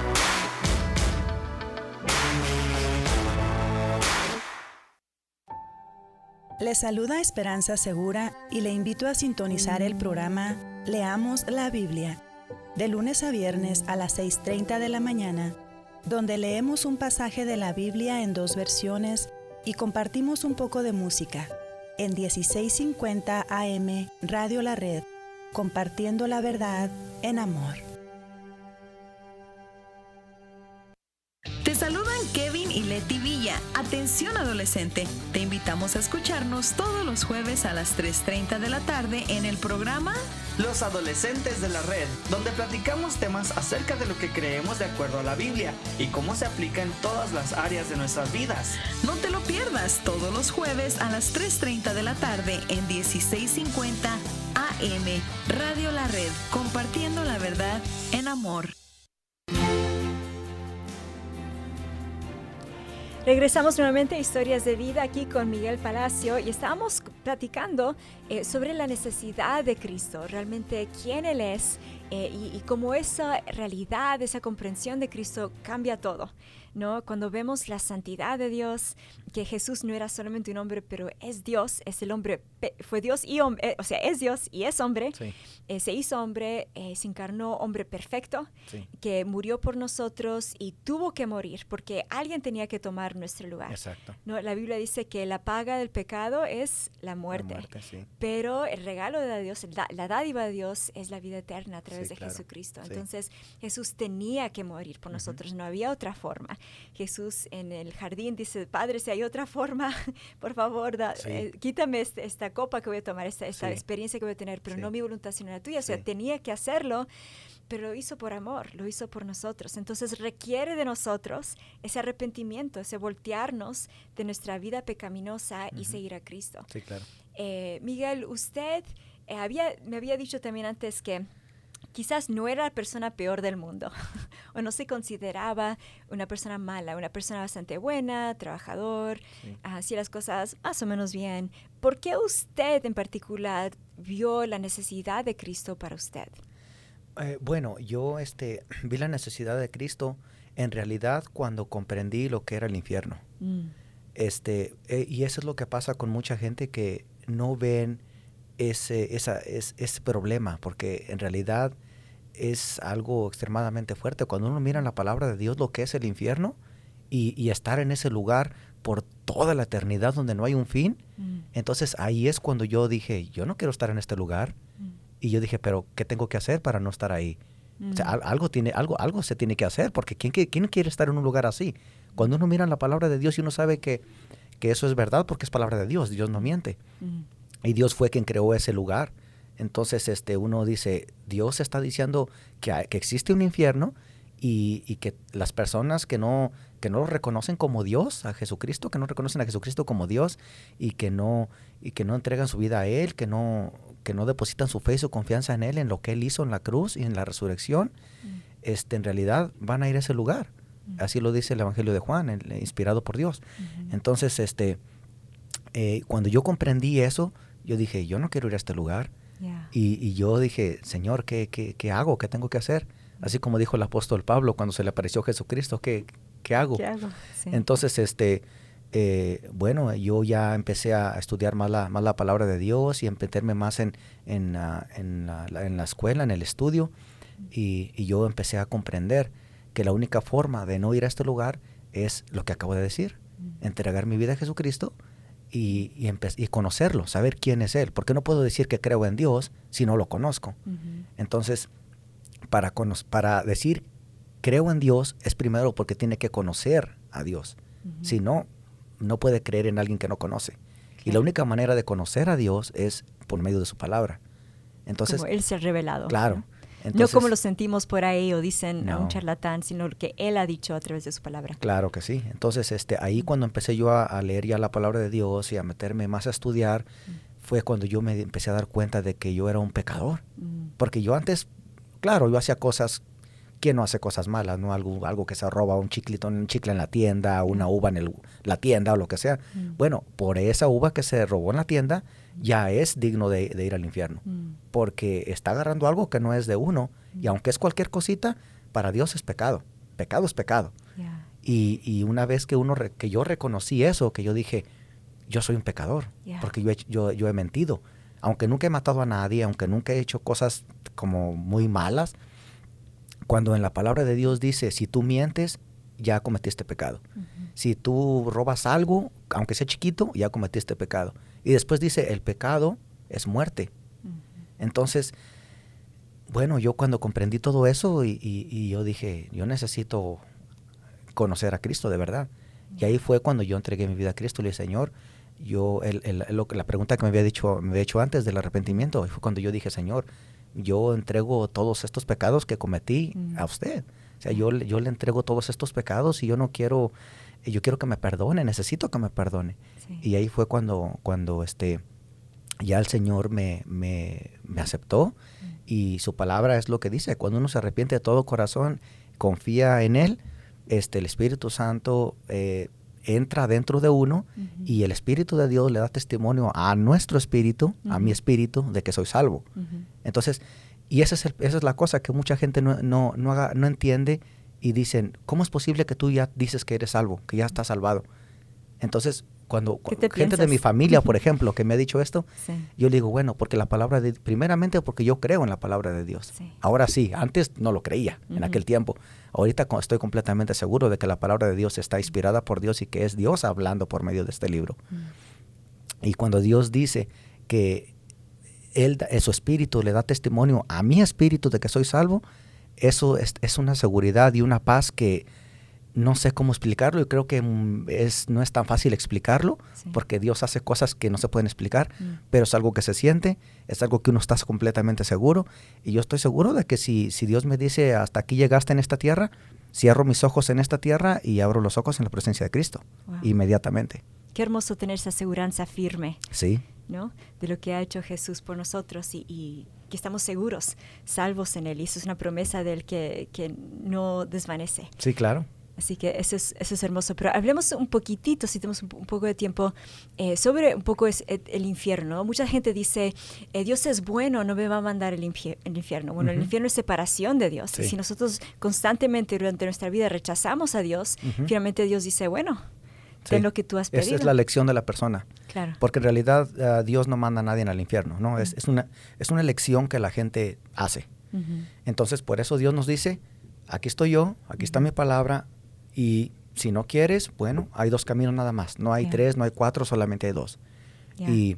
Le saluda Esperanza Segura y le invito a sintonizar el programa Leamos la Biblia, de lunes a viernes a las seis treinta de la mañana, donde leemos un pasaje de la Biblia en dos versiones y compartimos un poco de música, en dieciséis cincuenta A M Radio La Red, compartiendo la verdad en amor. Te saludan Kevin y Leti Villa. Atención adolescente, te invitamos a escucharnos todos los jueves a las tres treinta de la tarde en el programa Los Adolescentes de la Red, donde platicamos temas acerca de lo que creemos de acuerdo a la Biblia y cómo se aplica en todas las áreas de nuestras vidas. No te lo pierdas todos los jueves a las tres treinta de la tarde en dieciséis cincuenta A M Radio La Red, compartiendo la verdad en amor. Regresamos nuevamente a Historias de Vida aquí con Miguel Palacio y estábamos platicando eh, sobre la necesidad de Cristo, realmente quién Él es eh, y, y cómo esa realidad, esa comprensión de Cristo cambia todo. ¿no? Cuando vemos la santidad de Dios, que Jesús no era solamente un hombre, pero es Dios, es el hombre, fue Dios y hombre, eh, o sea, es Dios y es hombre, Sí. eh, se hizo hombre, eh, se encarnó hombre perfecto, Sí. que murió por nosotros y tuvo que morir porque alguien tenía que tomar nuestro lugar. Exacto. ¿No? La Biblia dice que la paga del pecado es la muerte, La muerte, sí. pero el regalo de Dios, la, la dádiva de Dios es la vida eterna a través Sí, de claro. Jesucristo. Sí. Entonces Jesús tenía que morir por nosotros, no había otra forma. Jesús en el jardín dice, Padre, si hay otra forma, por favor, da, Sí. eh, quítame este, esta copa que voy a tomar, esta, esta Sí. experiencia que voy a tener, pero Sí. no mi voluntad sino la tuya. O sea, Sí. tenía que hacerlo, pero lo hizo por amor, lo hizo por nosotros. Entonces requiere de nosotros ese arrepentimiento, ese voltearnos de nuestra vida pecaminosa y Ujú. seguir a Cristo. Sí, claro. Eh, Miguel, usted eh, había, me había dicho también antes que quizás no era la persona peor del mundo o no se consideraba una persona mala, una persona bastante buena, trabajador, Sí. hacía las cosas más o menos bien. ¿Por qué usted en particular vio la necesidad de Cristo para usted? Eh, bueno, yo este, vi la necesidad de Cristo en realidad cuando comprendí lo que era el infierno. Mm. Este, eh, y eso es lo que pasa con mucha gente que no ven ese, esa, es, ese problema, porque en realidad es algo extremadamente fuerte. Cuando uno mira en la palabra de Dios lo que es el infierno y, y estar en ese lugar por toda la eternidad donde no hay un fin, Mm. entonces ahí es cuando yo dije, yo no quiero estar en este lugar. Mm. Y yo dije, pero ¿qué tengo que hacer para no estar ahí? O sea, Mm. al- algo, tiene, algo, algo se tiene que hacer, porque ¿quién, qui- ¿quién quiere estar en un lugar así? Cuando uno mira la palabra de Dios y uno sabe que, que eso es verdad porque es palabra de Dios, Dios no miente. Mm. Y Dios fue quien creó ese lugar. Entonces este, uno dice, Dios está diciendo que, hay- que existe un infierno y, y que las personas que no, que no lo reconocen como Dios, a Jesucristo, que no reconocen a Jesucristo como Dios y que no, y que no entregan su vida a Él, que no, que no depositan su fe y su confianza en Él, en lo que Él hizo en la cruz y en la resurrección, este, en realidad van a ir a ese lugar. Así lo dice el Evangelio de Juan, el- inspirado por Dios. Entonces, este, eh, cuando yo comprendí eso, yo dije, yo no quiero ir a este lugar. Yeah. Y, y yo dije, Señor, ¿qué, qué, qué hago? ¿Qué tengo que hacer? Así como dijo el apóstol Pablo cuando se le apareció Jesucristo, ¿qué, qué hago? ¿Qué hago? Sí. Entonces, este, eh, bueno, yo ya empecé a estudiar más la, más la palabra de Dios y a meterme más en, en, ah, en, la, la- en la escuela, en el estudio. Y, y yo empecé a comprender que la única forma de no ir a este lugar es lo que acabo de decir, entregar mi vida a Jesucristo y, y, empe- y conocerlo, saber quién es Él. Porque no puedo decir que creo en Dios si no lo conozco. Ujú. Entonces, para, cono- para decir creo en Dios es primero porque tiene que conocer a Dios. Ujú. Si no, no puede creer en alguien que no conoce. Y la única manera de conocer a Dios es por medio de su palabra. Entonces, como Él se ha revelado. claro. ¿no? Entonces, no como lo sentimos por ahí o dicen a un No. charlatán, sino lo que Él ha dicho a través de su palabra. Claro que sí. Entonces, este, ahí cuando empecé yo a, a leer ya la palabra de Dios y a meterme más a estudiar, fue cuando yo me empecé a dar cuenta de que yo era un pecador. Mm. Porque yo antes, claro, yo hacía cosas, ¿quién no hace cosas malas? ¿No? Algo, algo que se roba, un chiclito, un chicle en la tienda, una uva en el- la tienda o lo que sea. Mm. Bueno, por esa uva que se robó en la tienda, ya es digno de, de ir al infierno. Mm. Porque está agarrando algo que no es de uno. Y aunque es cualquier cosita, para Dios es pecado. Pecado es pecado. Yeah. Y, y una vez que uno re- que yo reconocí eso, que yo dije, yo soy un pecador, Yeah. porque yo he, yo, yo he mentido. Aunque nunca he matado a nadie, aunque nunca he hecho cosas como muy malas, cuando en la palabra de Dios dice, si tú mientes, ya cometiste pecado. Si tú robas algo, aunque sea chiquito, ya cometiste pecado. Y después dice, el pecado es muerte. Entonces, bueno, yo cuando comprendí todo eso y, y- y yo dije, yo necesito conocer a Cristo de verdad. Y ahí fue cuando yo entregué mi vida a Cristo. Le dije, Señor, yo, el, el- lo que- la pregunta que me había dicho, me había hecho antes del arrepentimiento, fue cuando yo dije, Señor, yo entrego todos estos pecados que cometí Mm. a usted. O sea, yo, le- yo le entrego todos estos pecados y yo no quiero, yo quiero que me perdone, necesito que me perdone. Sí. Y ahí fue cuando, cuando este, ya el Señor me, me, me aceptó y su palabra es lo que dice. Cuando uno se arrepiente de todo corazón, confía en Él, este, el Espíritu Santo eh, entra dentro de uno y el Espíritu de Dios le da testimonio a nuestro espíritu, a mi Ujú. espíritu, de que soy salvo. Ujú. Entonces, y esa es, el- esa es la cosa que mucha gente no, no, no, haga- no entiende y dicen, ¿cómo es posible que tú ya dices que eres salvo, que ya estás salvado? Entonces, cuando cu- gente piensas? de mi familia, por ejemplo, que me ha dicho esto, Sí. yo le digo, bueno, porque la palabra de, primeramente porque yo creo en la palabra de Dios. Sí. Ahora sí, antes no lo creía, en Ujú. aquel tiempo. Ahorita co- estoy completamente seguro de que la palabra de Dios está inspirada por Dios y que es Dios hablando por medio de este libro. Mm. Y cuando Dios dice que Él, da- su espíritu le da testimonio a mi espíritu de que soy salvo, eso es, es una seguridad y una paz que no sé cómo explicarlo. Yo creo que mm, es, no es tan fácil explicarlo, Sí. porque Dios hace cosas que no se pueden explicar, Mm. pero es algo que se siente, es algo que uno está completamente seguro. Y yo estoy seguro de que si, si Dios me dice, hasta aquí llegaste en esta tierra, cierro mis ojos en esta tierra y abro los ojos en la presencia de Cristo, Wow. inmediatamente. Qué hermoso tener esa aseguranza firme, Sí. ¿no? De lo que ha hecho Jesús por nosotros y, y que estamos seguros, salvos en Él. Y eso es una promesa del que, que no desvanece. Sí, claro. Así que eso es, eso es hermoso. Pero hablemos un poquitito, si tenemos un, un poco de tiempo, eh, sobre un poco es, el, el infierno, ¿no? Mucha gente dice, eh, Dios es bueno, no me va a mandar el, infie- el infierno. Bueno, Ujú. el infierno es separación de Dios. Sí. Y si nosotros constantemente durante nuestra vida rechazamos a Dios, Ujú. finalmente Dios dice, bueno, Sí. ten lo que tú has pedido. Esa es la elección de la persona. Claro. Porque en realidad uh, Dios no manda a nadie al infierno, ¿no? Es, es, una, es una elección que la gente hace. Ujú. Entonces, por eso Dios nos dice, aquí estoy yo, aquí está mi palabra, y si no quieres, bueno, hay dos caminos nada más. No hay Yeah. tres, no hay cuatro, solamente hay dos. Yeah. Y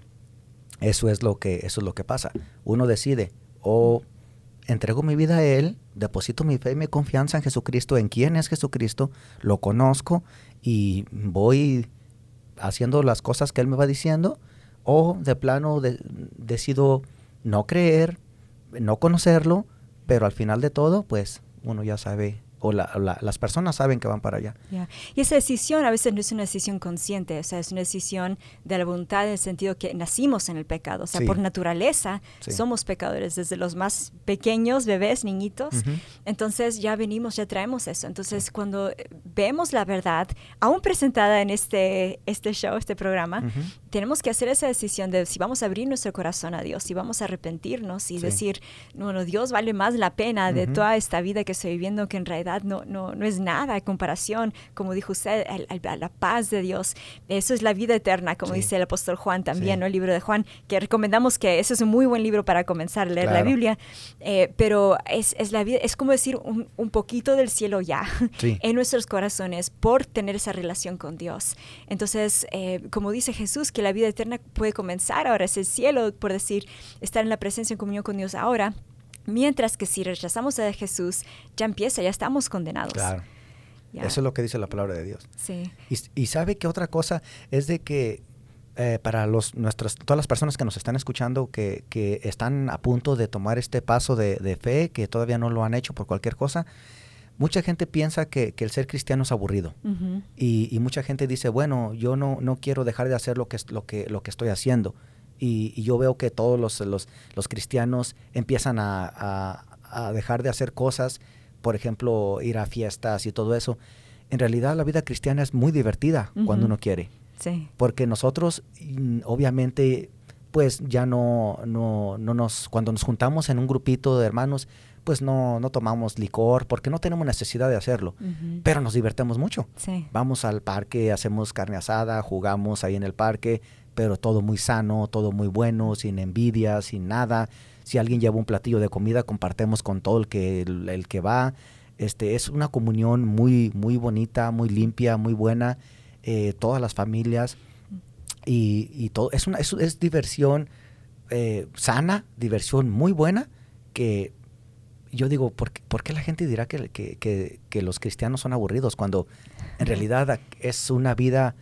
eso es lo que, eso es lo que pasa. Uno decide, o entrego mi vida a Él, deposito mi fe y mi confianza en Jesucristo, en quién es Jesucristo, lo conozco y voy haciendo las cosas que Él me va diciendo, o de plano de- decido no creer, no conocerlo, pero al final de todo, pues uno ya sabe, o la- la- las personas saben que van para allá. Yeah. Y esa decisión a veces no es una decisión consciente, o sea, es una decisión de la voluntad en el sentido que nacimos en el pecado, o sea, Sí. por naturaleza Sí. somos pecadores, desde los más pequeños, bebés, niñitos, Ujú. entonces ya venimos, ya traemos eso. Entonces, cuando eh, vemos la verdad, aún presentada en este, este show, este programa, Ujú. tenemos que hacer esa decisión de si vamos a abrir nuestro corazón a Dios, si vamos a arrepentirnos y Sí. decir, bueno, Dios vale más la pena de Ujú. toda esta vida que estoy viviendo, que en realidad no, no, no es nada en comparación, como dijo usted, al- al- a la paz de Dios. Eso es la vida eterna, como Sí. dice el apóstol Juan también, Sí. ¿no? El libro de Juan, que recomendamos que ese es un muy buen libro para comenzar a leer la Claro. Biblia, eh, pero es, es la vida, es como decir un, un poquito del cielo ya Sí. en nuestros corazones por tener esa relación con Dios. Entonces, eh, como dice Jesús, que la vida eterna puede comenzar ahora, es el cielo, por decir, estar en la presencia en comunión con Dios ahora, mientras que si rechazamos a Jesús, ya empieza, ya estamos condenados. Claro. Ya. Eso es lo que dice la palabra de Dios. Sí. Y, y sabe que otra cosa es de que eh, para los nuestras todas las personas que nos están escuchando que, que están a punto de tomar este paso de, de fe, que todavía no lo han hecho por cualquier cosa, mucha gente piensa que, que el ser cristiano es aburrido. Ujú. Y, y mucha gente dice, bueno, yo no, no quiero dejar de hacer lo que, es- lo que, lo que estoy haciendo. Y, y yo veo que todos los, los, los cristianos empiezan a, a- a dejar de hacer cosas, por ejemplo, ir a fiestas y todo eso. En realidad la vida cristiana es muy divertida cuando Ujú. uno quiere. Sí. Porque nosotros, mm, obviamente, pues ya no, no, no nos, cuando nos juntamos en un grupito de hermanos, pues no, no tomamos licor porque no tenemos necesidad de hacerlo, Ujú. pero nos divertimos mucho. Sí. Vamos al parque, hacemos carne asada, jugamos ahí en el parque, pero todo muy sano, todo muy bueno, sin envidia, sin nada. Si alguien lleva un platillo de comida, compartimos con todo el que, el, el que va. Este, es una comunión muy, muy bonita, muy limpia, muy buena. Eh, todas las familias y, y todo. Es, una, es, es diversión eh, sana, diversión muy buena que yo digo, ¿por qué, por qué la gente dirá que, que, que, que los cristianos son aburridos cuando en realidad es una vida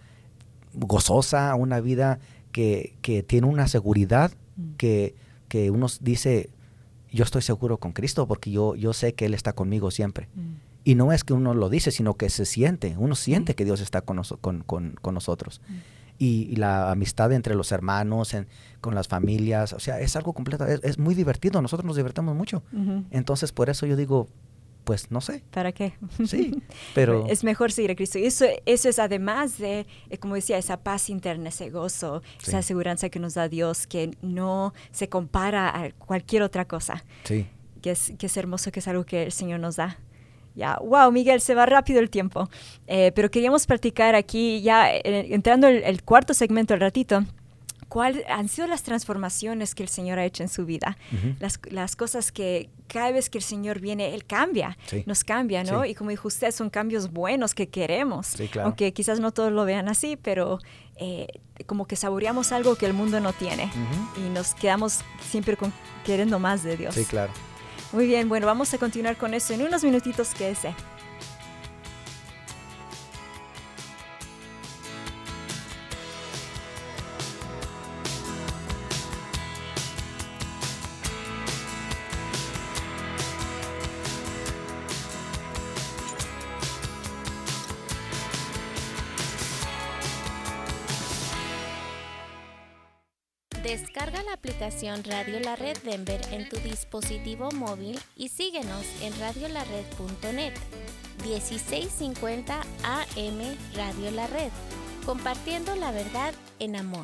gozosa, una vida que, que tiene una seguridad que, que uno dice, yo estoy seguro con Cristo porque yo, yo sé que Él está conmigo siempre. Mm. Y no es que uno lo dice, sino que se siente, uno siente que Dios está con, nos- con, con, con nosotros. Y, y la amistad entre los hermanos, en- con las familias, o sea, es algo completo, es, es muy divertido, nosotros nos divertimos mucho. Ujú. Entonces, por eso yo digo, pues no sé. ¿Para qué? Sí, pero... Es mejor seguir a Cristo. Y eso, eso es además de, eh, como decía, esa paz interna, ese gozo, Sí. esa aseguranza que nos da Dios, que no se compara a cualquier otra cosa. Sí. Que es, que es hermoso, que es algo que el Señor nos da. Ya, wow, Miguel, se va rápido el tiempo. Eh, pero queríamos practicar aquí, ya eh, entrando el, el cuarto segmento al ratito, ¿cuáles han sido las transformaciones que el Señor ha hecho en su vida? Uh-huh. Las, las cosas que cada vez que el Señor viene, Él cambia, sí. nos cambia, ¿no? Sí. Y como dijo usted, son cambios buenos que queremos. Sí, claro. Aunque quizás no todos lo vean así, pero eh, como que saboreamos algo que el mundo no tiene. Uh-huh. Y nos quedamos siempre con, queriendo más de Dios. Sí, claro. Muy bien, bueno, vamos a continuar con eso en unos minutitos que ese. Descarga la aplicación Radio La Red Denver en tu dispositivo móvil y síguenos en radio la red punto net. dieciséis cincuenta A M Radio La Red, compartiendo la verdad en amor.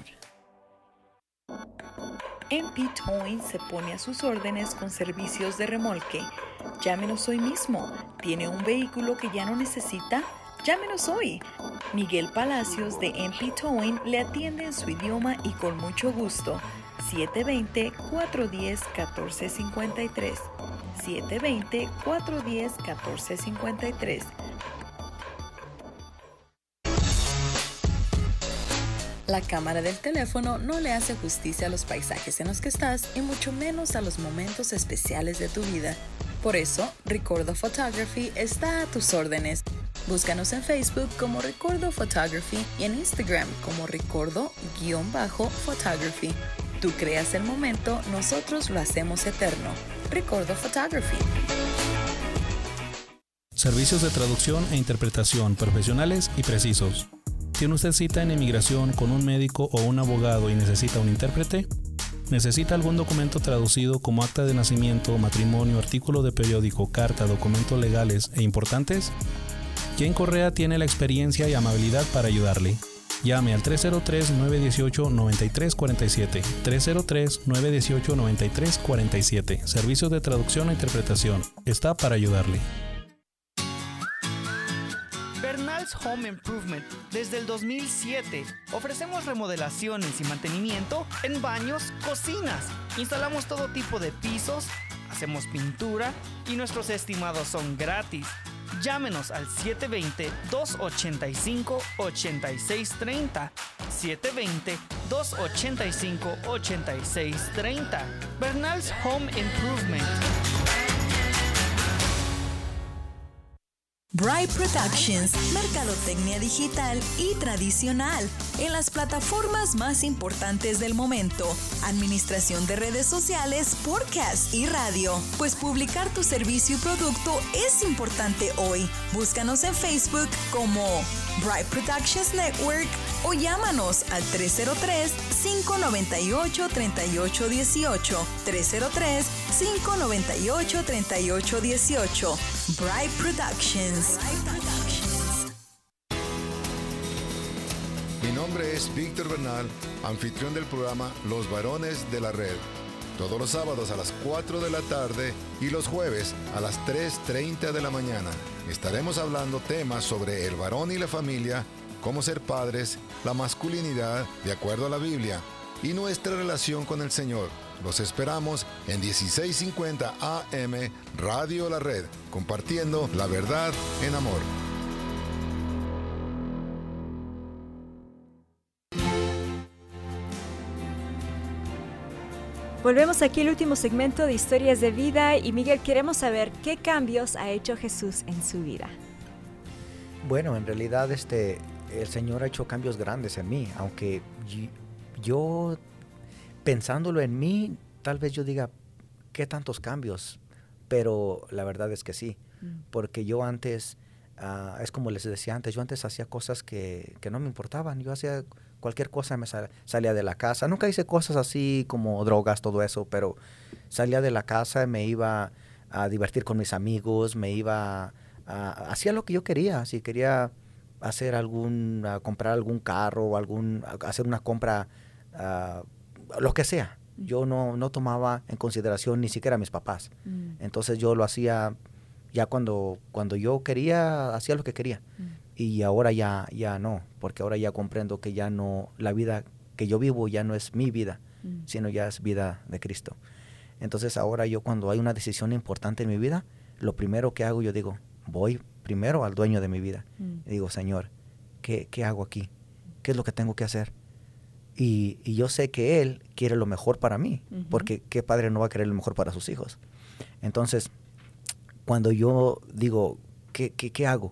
M P Towing se pone a sus órdenes con servicios de remolque. Llámenos hoy mismo. ¿Tiene un vehículo que ya no necesita? Llámenos hoy. Miguel Palacios de M P Towing le atiende en su idioma y con mucho gusto. siete dos cero, cuatro uno cero, uno cuatro cinco tres. siete dos cero, cuatro uno cero, uno cuatro cinco tres. La cámara del teléfono no le hace justicia a los paisajes en los que estás y mucho menos a los momentos especiales de tu vida. Por eso, Recordo Photography está a tus órdenes. Búscanos en Facebook como Recordo Photography y en Instagram como Recordo-Photography. Tú creas el momento, nosotros lo hacemos eterno. Recordo Photography. Servicios de traducción e interpretación profesionales y precisos. ¿Tiene usted cita en inmigración con un médico o un abogado y necesita un intérprete? ¿Necesita algún documento traducido como acta de nacimiento, matrimonio, artículo de periódico, carta, documentos legales e importantes? Jen Correa tiene la experiencia y amabilidad para ayudarle. Llame al tres cero tres, nueve uno ocho, nueve tres cuatro siete, tres cero tres, nueve uno ocho, nueve tres cuatro siete. Servicios de traducción e interpretación. Está para ayudarle. Bernal's Home Improvement. Desde el dos mil siete ofrecemos remodelaciones y mantenimiento en baños, cocinas. Instalamos todo tipo de pisos, hacemos pintura y nuestros estimados son gratis. Llámenos al siete dos cero, dos ocho cinco, ocho seis tres cero, siete dos cero, dos ocho cinco, ocho seis tres cero. Bernal's Home Improvement. Bright Productions, mercadotecnia digital y tradicional en las plataformas más importantes del momento, administración de redes sociales, podcast y radio. Pues publicar tu servicio y producto es importante hoy. Búscanos en Facebook como Bright Productions Network o llámanos al tres cero tres, cinco nueve ocho, tres ocho uno ocho, tres cero tres, cinco nueve ocho, tres ocho uno ocho. Bright Productions. Mi nombre es Víctor Bernal, anfitrión del programa Los Varones de la Red. Todos los sábados a las cuatro de la tarde y los jueves a las tres treinta de la mañana. Estaremos hablando temas sobre el varón y la familia, cómo ser padres, la masculinidad de acuerdo a la Biblia y nuestra relación con el Señor. Los esperamos en dieciséis cincuenta A M Radio La Red, compartiendo la verdad en amor. Volvemos aquí al último segmento de Historias de Vida y Miguel, queremos saber qué cambios ha hecho Jesús en su vida. Bueno, en realidad este, el Señor ha hecho cambios grandes en mí, aunque yo, pensándolo en mí, tal vez yo diga, ¿qué tantos cambios? Pero la verdad es que sí, mm. porque yo antes, uh, es como les decía antes, yo antes hacía cosas que, que no me importaban, yo hacía cualquier cosa, me sal, salía de la casa, nunca hice cosas así como drogas, todo eso, pero salía de la casa, me iba a divertir con mis amigos, me iba a, hacía lo que yo quería, si quería hacer algún, uh, comprar algún carro, o algún, hacer una compra, uh, lo que sea. Yo no, no tomaba en consideración ni siquiera a mis papás. Mm. Entonces yo lo hacía, Ya cuando, cuando yo quería, hacía lo que quería. Mm. Y ahora ya, ya no, porque ahora ya comprendo que ya no, la vida que yo vivo ya no es mi vida, mm. sino ya es vida de Cristo. Entonces ahora yo cuando hay una decisión importante en mi vida, lo primero que hago, yo digo, voy primero al dueño de mi vida. Mm. Y digo, Señor, ¿qué, ¿qué hago aquí? ¿Qué es lo que tengo que hacer? Y, y yo sé que Él quiere lo mejor para mí, uh-huh. porque ¿qué padre no va a querer lo mejor para sus hijos? Entonces, cuando yo digo, ¿qué, qué, qué hago?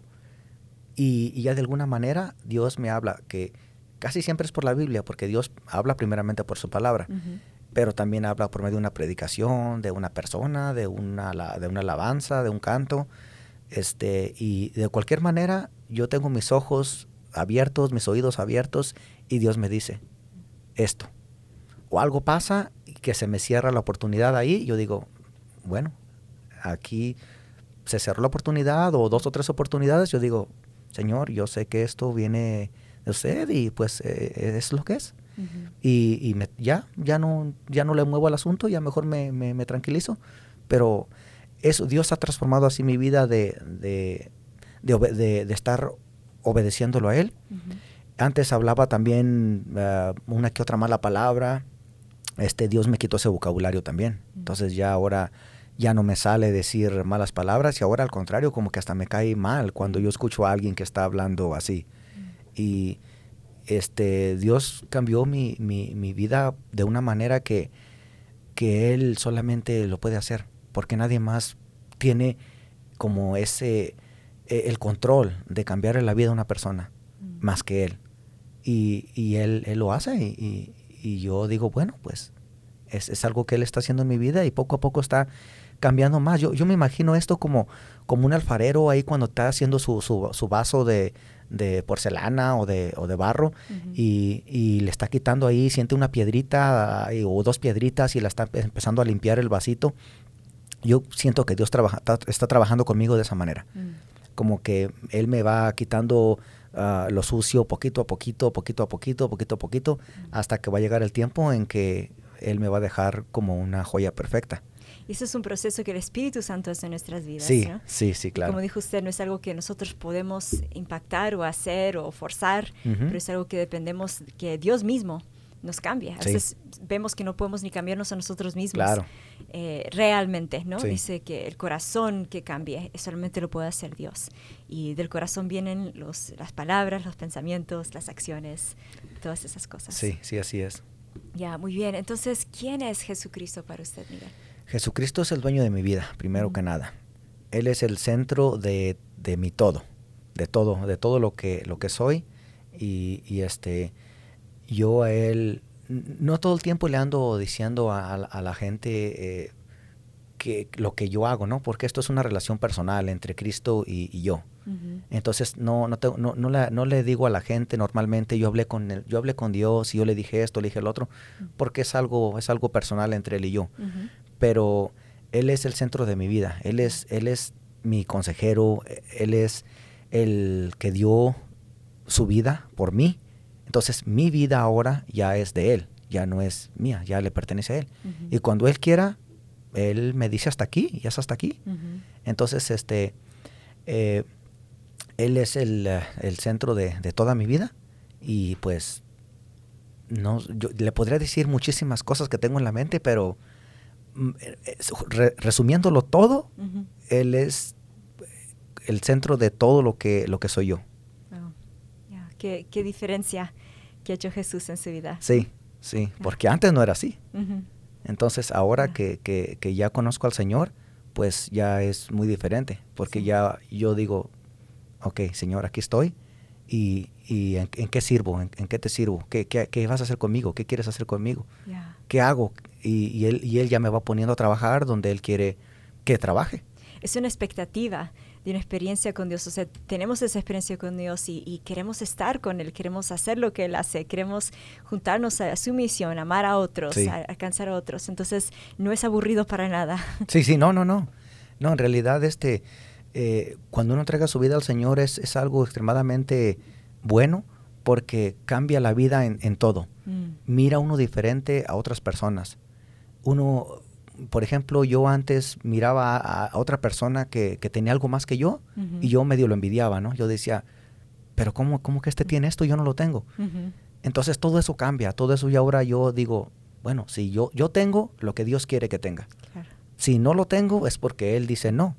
Y, y ya de alguna manera Dios me habla, que casi siempre es por la Biblia, porque Dios habla primeramente por su palabra, uh-huh. pero también habla por medio de una predicación, de una persona, de una, de una alabanza, de un canto. Este, y de cualquier manera, yo tengo mis ojos abiertos, mis oídos abiertos, y Dios me dice esto. O algo pasa que se me cierra la oportunidad ahí, y yo digo, bueno, aquí se cerró la oportunidad, o dos o tres oportunidades, yo digo, Señor, yo sé que esto viene de usted, y pues eh, es lo que es. Uh-huh. Y, y me, ya, ya no, ya no le muevo al asunto, ya mejor me, me, me tranquilizo. Pero eso, Dios ha transformado así mi vida de, de, de, de, de estar obedeciéndolo a Él. Uh-huh. Antes hablaba también uh, una que otra mala palabra. Este, Dios me quitó ese vocabulario también. Uh-huh. Entonces ya ahora ya no me sale decir malas palabras, y ahora al contrario, como que hasta me cae mal cuando yo escucho a alguien que está hablando así. Uh-huh. Y este, Dios cambió mi, mi, mi vida de una manera que, que Él solamente lo puede hacer, porque nadie más tiene como ese, eh, el control de cambiarle la vida a una persona, uh-huh. más que Él. Y, y él, él lo hace, y, y, y yo digo, bueno, pues es, es algo que Él está haciendo en mi vida, y poco a poco está cambiando más. Yo, yo me imagino esto como, como un alfarero ahí cuando está haciendo su, su, su vaso de, de porcelana o de, o de barro, uh-huh. y, y le está quitando ahí, siente una piedrita y, o dos piedritas, y la está empezando a limpiar el vasito. Yo siento que Dios trabaja, está, está trabajando conmigo de esa manera. Uh-huh. Como que Él me va quitando Uh, lo sucio poquito a poquito, poquito a poquito, poquito a poquito, uh-huh. hasta que va a llegar el tiempo en que Él me va a dejar como una joya perfecta. Y eso es un proceso que el Espíritu Santo hace en nuestras vidas, sí, ¿no? Sí, sí, claro. Como dijo usted, no es algo que nosotros podemos impactar o hacer o forzar, uh-huh. pero es algo que dependemos que Dios mismo nos cambie. A veces sí. vemos que no podemos ni cambiarnos a nosotros mismos. Claro. Eh, realmente, ¿no? Sí. Dice que el corazón que cambie, solamente lo puede hacer Dios. Y del corazón vienen los, las palabras, los pensamientos, las acciones, todas esas cosas. Sí, sí, así es. Ya, muy bien. Entonces, ¿quién es Jesucristo para usted, Miguel? Jesucristo es el dueño de mi vida, primero uh-huh. que nada. Él es el centro de, de mi todo, de todo, de todo lo que, lo que soy. Y, y este... yo a Él, no todo el tiempo le ando diciendo a, a la gente eh, que lo que yo hago, ¿no? Porque esto es una relación personal entre Cristo y, y yo. Uh-huh. Entonces no no, te, no no la, no le digo a la gente normalmente, yo hablé con él, yo hablé con Dios y yo le dije esto, le dije el otro, uh-huh. porque es algo es algo personal entre Él y yo. Uh-huh. Pero Él es el centro de mi vida. Él es él es mi consejero. Él es el que dio su vida por mí. Entonces, mi vida ahora ya es de Él, ya no es mía, ya le pertenece a Él. Uh-huh. Y cuando Él quiera, Él me dice hasta aquí, y es hasta aquí. Uh-huh. Entonces, este, eh, Él es el, el centro de, de toda mi vida. Y pues, no, yo le podría decir muchísimas cosas que tengo en la mente, pero re, resumiéndolo todo, uh-huh. Él es el centro de todo lo que, lo que soy yo. ¿Qué, qué diferencia que ha hecho Jesús en su vida? Sí, sí, porque antes no era así. Uh-huh. Entonces, ahora uh-huh. que, que, que ya conozco al Señor, pues ya es muy diferente, porque sí. ya yo digo, ok, Señor, aquí estoy, y, y ¿en, en qué sirvo? ¿En, en qué te sirvo? ¿Qué, qué, ¿Qué vas a hacer conmigo? ¿Qué quieres hacer conmigo? Yeah. ¿Qué hago? Y, y, él, y Él ya me va poniendo a trabajar donde Él quiere que trabaje. Es una expectativa de una experiencia con Dios. O sea, tenemos esa experiencia con Dios y, y queremos estar con Él, queremos hacer lo que Él hace, queremos juntarnos a, a su misión, amar a otros, sí. a, a alcanzar a otros. Entonces, no es aburrido para nada. Sí, sí, no, no, no. No, en realidad, este, eh, cuando uno entrega su vida al Señor es, es algo extremadamente bueno porque cambia la vida en, en todo. Mm. Mira uno diferente a otras personas. Uno... por ejemplo, yo antes miraba a, a otra persona que, que tenía algo más que yo, uh-huh. y yo medio lo envidiaba, ¿no? Yo decía, pero ¿cómo, cómo que este uh-huh. tiene esto y yo no lo tengo? Uh-huh. Entonces todo eso cambia, todo eso, y ahora yo digo, bueno, si yo, yo tengo lo que Dios quiere que tenga. Claro. Si no lo tengo es porque Él dice no.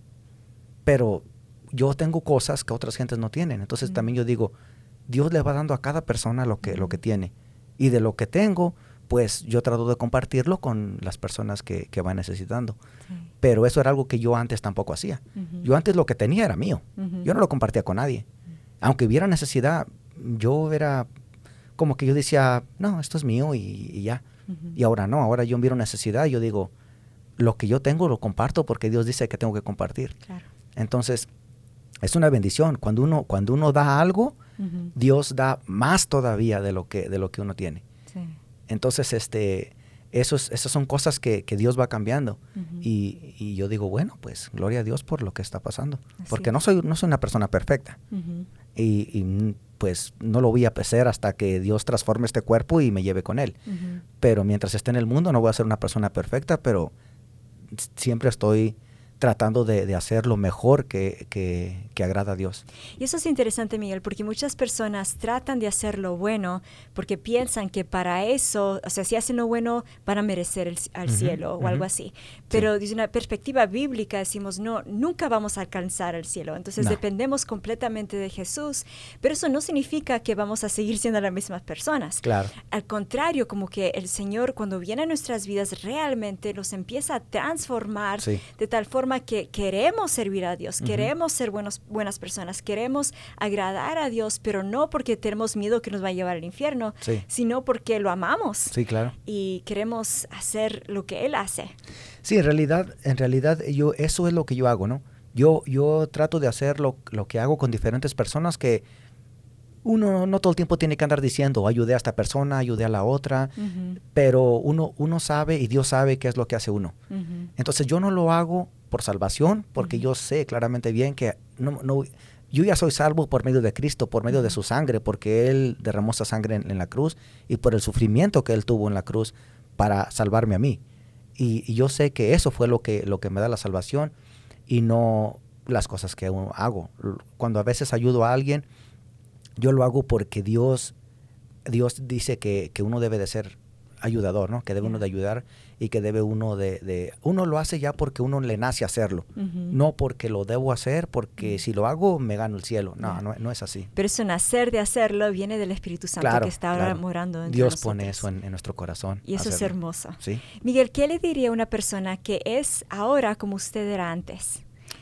Pero yo tengo cosas que otras gentes no tienen. Entonces uh-huh. también yo digo, Dios le va dando a cada persona lo que, uh-huh. lo que tiene. Y de lo que tengo, pues yo trato de compartirlo con las personas que, que van necesitando. Sí. Pero eso era algo que yo antes tampoco hacía. Uh-huh. Yo antes lo que tenía era mío. Uh-huh. Yo no lo compartía con nadie. Uh-huh. Aunque hubiera necesidad, yo era como que yo decía, no, esto es mío y, y ya. Uh-huh. Y ahora no, ahora yo miro necesidad y yo digo, lo que yo tengo lo comparto porque Dios dice que tengo que compartir. Claro. Entonces, es una bendición. Cuando uno, cuando uno da algo, uh-huh. Dios da más todavía de lo que, de lo que uno tiene. Sí. Entonces, este, esos, esas son cosas que, que Dios va cambiando. Uh-huh. Y, y yo digo, bueno, pues, gloria a Dios por lo que está pasando. Así porque no soy, no soy una persona perfecta. Uh-huh. Y, y pues no lo voy a hacer hasta que Dios transforme este cuerpo y me lleve con Él. Uh-huh. Pero mientras esté en el mundo no voy a ser una persona perfecta, pero siempre estoy tratando de, de hacer lo mejor que, que, que agrada a Dios. Y eso es interesante, Miguel, porque muchas personas tratan de hacer lo bueno porque piensan que para eso, o sea, si hacen lo bueno, van a merecer el, al uh-huh, cielo o uh-huh. algo así. Pero sí. desde una perspectiva bíblica decimos, no, nunca vamos a alcanzar el cielo. Entonces no. dependemos completamente de Jesús. Pero eso no significa que vamos a seguir siendo las mismas personas. Claro. Al contrario, como que el Señor, cuando viene a nuestras vidas, realmente nos empieza a transformar sí. de tal forma que queremos servir a Dios, uh-huh. queremos ser buenos, buenas personas, queremos agradar a Dios, pero no porque tenemos miedo que nos va a llevar al infierno, sí. sino porque lo amamos. Sí, claro. Y queremos hacer lo que Él hace. Sí, en realidad, en realidad yo, eso es lo que yo hago, ¿no? Yo, yo trato de hacer lo, lo que hago con diferentes personas que uno no todo el tiempo tiene que andar diciendo, ayudé a esta persona, ayudé a la otra, uh-huh. pero uno, uno sabe y Dios sabe qué es lo que hace uno. Uh-huh. Entonces yo no lo hago por salvación, porque uh-huh. yo sé claramente bien que no, no, yo ya soy salvo por medio de Cristo, por medio uh-huh. de su sangre, porque Él derramó esa sangre en, en la cruz y por el sufrimiento que Él tuvo en la cruz para salvarme a mí. Y, y yo sé que eso fue lo que, lo que me da la salvación y no las cosas que uno hago. Cuando a veces ayudo a alguien, yo lo hago porque Dios, Dios dice que, que uno debe de ser ayudador, ¿no? Que debe yeah. uno de ayudar y que debe uno de, de... Uno lo hace ya porque uno le nace hacerlo. Uh-huh. No porque lo debo hacer, porque uh-huh. si lo hago me gano el cielo. No, yeah. no, no es así. Pero ese nacer de hacerlo viene del Espíritu Santo claro, que está ahora claro. morando entre Dios nosotros. Pone eso en, en nuestro corazón. Y eso hacerlo. Es hermoso. ¿Sí? Miguel, ¿qué le diría a una persona que es ahora como usted era antes?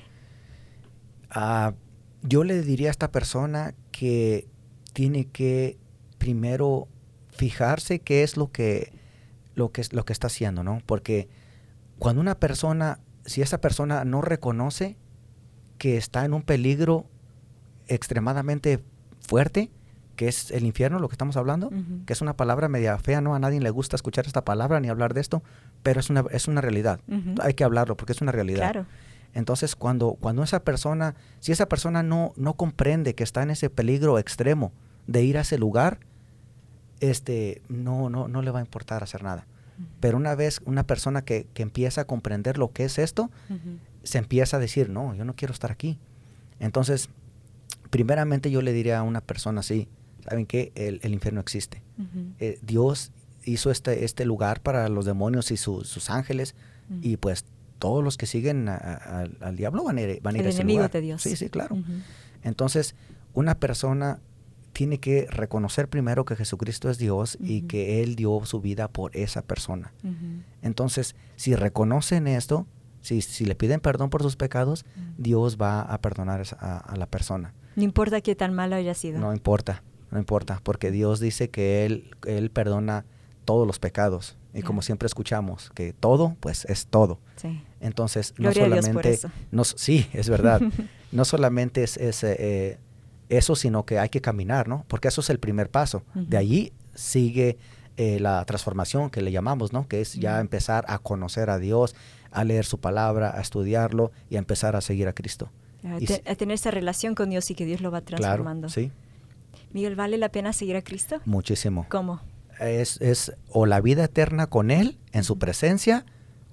Uh, yo le diría a esta persona que tiene que primero fijarse qué es lo que, lo que, lo que está haciendo, ¿no? Porque cuando una persona, si esa persona no reconoce que está en un peligro extremadamente fuerte, que es el infierno, lo que estamos hablando, uh-huh. que es una palabra media fea, ¿no? A nadie le gusta escuchar esta palabra ni hablar de esto, pero es una, es una realidad. Uh-huh. Hay que hablarlo porque es una realidad. Claro. Entonces, cuando, cuando esa persona, si esa persona no, no comprende que está en ese peligro extremo de ir a ese lugar, este, no, no, no le va a importar hacer nada. Uh-huh. Pero una vez una persona que, que empieza a comprender lo que es esto, uh-huh. se empieza a decir, no, yo no quiero estar aquí. Entonces, primeramente yo le diría a una persona así, ¿saben qué? El, el infierno existe. Uh-huh. Eh, Dios hizo este, este lugar para los demonios y su, sus ángeles, uh-huh. y pues todos los que siguen a, a, al diablo van a ir, van a, ir a ese lugar. El enemigo de Dios. Sí, sí, claro. Uh-huh. Entonces, una persona tiene que reconocer primero que Jesucristo es Dios, uh-huh. y que Él dio su vida por esa persona. Uh-huh. Entonces, si reconocen esto, si, si le piden perdón por sus pecados, uh-huh. Dios va a perdonar a, a la persona. No importa qué tan malo haya sido. No importa, no importa, porque Dios dice que Él, él perdona todos los pecados. Y yeah. como siempre escuchamos, que todo, pues es todo. Sí. Entonces, Gloria no solamente... a Dios por eso. No, sí, es verdad. No solamente es, es eh, eso, sino que hay que caminar, ¿no? Porque eso es el primer paso. Uh-huh. De allí sigue eh, la transformación que le llamamos, ¿no? Que es uh-huh. ya empezar a conocer a Dios, a leer su palabra, a estudiarlo y a empezar a seguir a Cristo. A, te, a tener esa relación con Dios y que Dios lo va transformando. Claro, sí. Miguel, ¿vale la pena seguir a Cristo? Muchísimo. ¿Cómo? Es, es o la vida eterna con Él, en su presencia,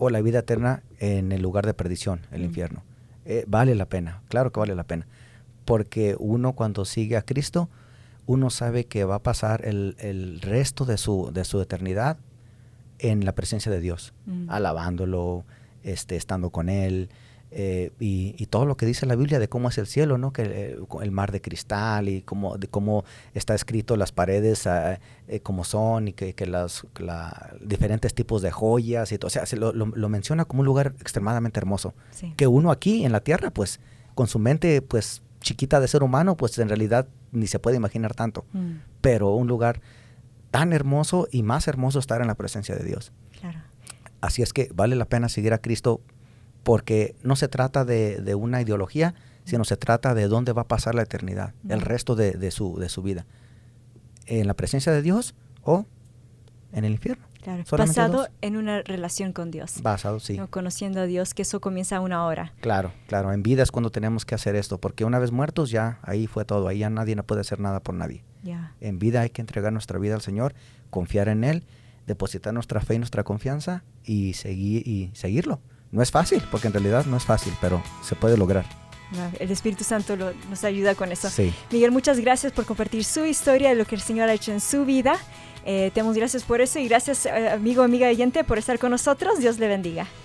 o la vida eterna en el lugar de perdición, el mm. infierno. Eh, vale la pena, claro que vale la pena, porque uno cuando sigue a Cristo, uno sabe que va a pasar el, el resto de su, de su eternidad en la presencia de Dios, mm. alabándolo, este, estando con Él, eh, y, y todo lo que dice la Biblia de cómo es el cielo, ¿no? Que eh, el mar de cristal y cómo, de cómo está escrito las paredes uh, eh, como son y que, que los la, diferentes tipos de joyas y todo. O sea, se lo, lo, lo menciona como un lugar extremadamente hermoso. Sí. Que uno aquí en la tierra, pues, con su mente, pues, chiquita de ser humano, pues, en realidad ni se puede imaginar tanto. Mm. Pero un lugar tan hermoso y más hermoso estar en la presencia de Dios. Claro. Así es que vale la pena seguir a Cristo, porque no se trata de, de una ideología, sino se trata de dónde va a pasar la eternidad, mm. el resto de, de, su, de su vida. En la presencia de Dios o en el infierno. Claro. Basado dos. en una relación con Dios. Basado, sí. ¿No? Conociendo a Dios, que eso comienza a una hora. Claro, claro. En vida es cuando tenemos que hacer esto, porque una vez muertos ya, ahí fue todo. Ahí ya nadie no puede hacer nada por nadie. Yeah. En vida hay que entregar nuestra vida al Señor, confiar en Él, depositar nuestra fe y nuestra confianza y seguir y seguirlo. No es fácil, porque en realidad no es fácil, pero se puede lograr. El Espíritu Santo lo, nos ayuda con eso. Sí. Miguel, muchas gracias por compartir su historia de lo que el Señor ha hecho en su vida. Eh, te damos gracias por eso y gracias, eh, amigo, amiga oyente, por estar con nosotros. Dios le bendiga.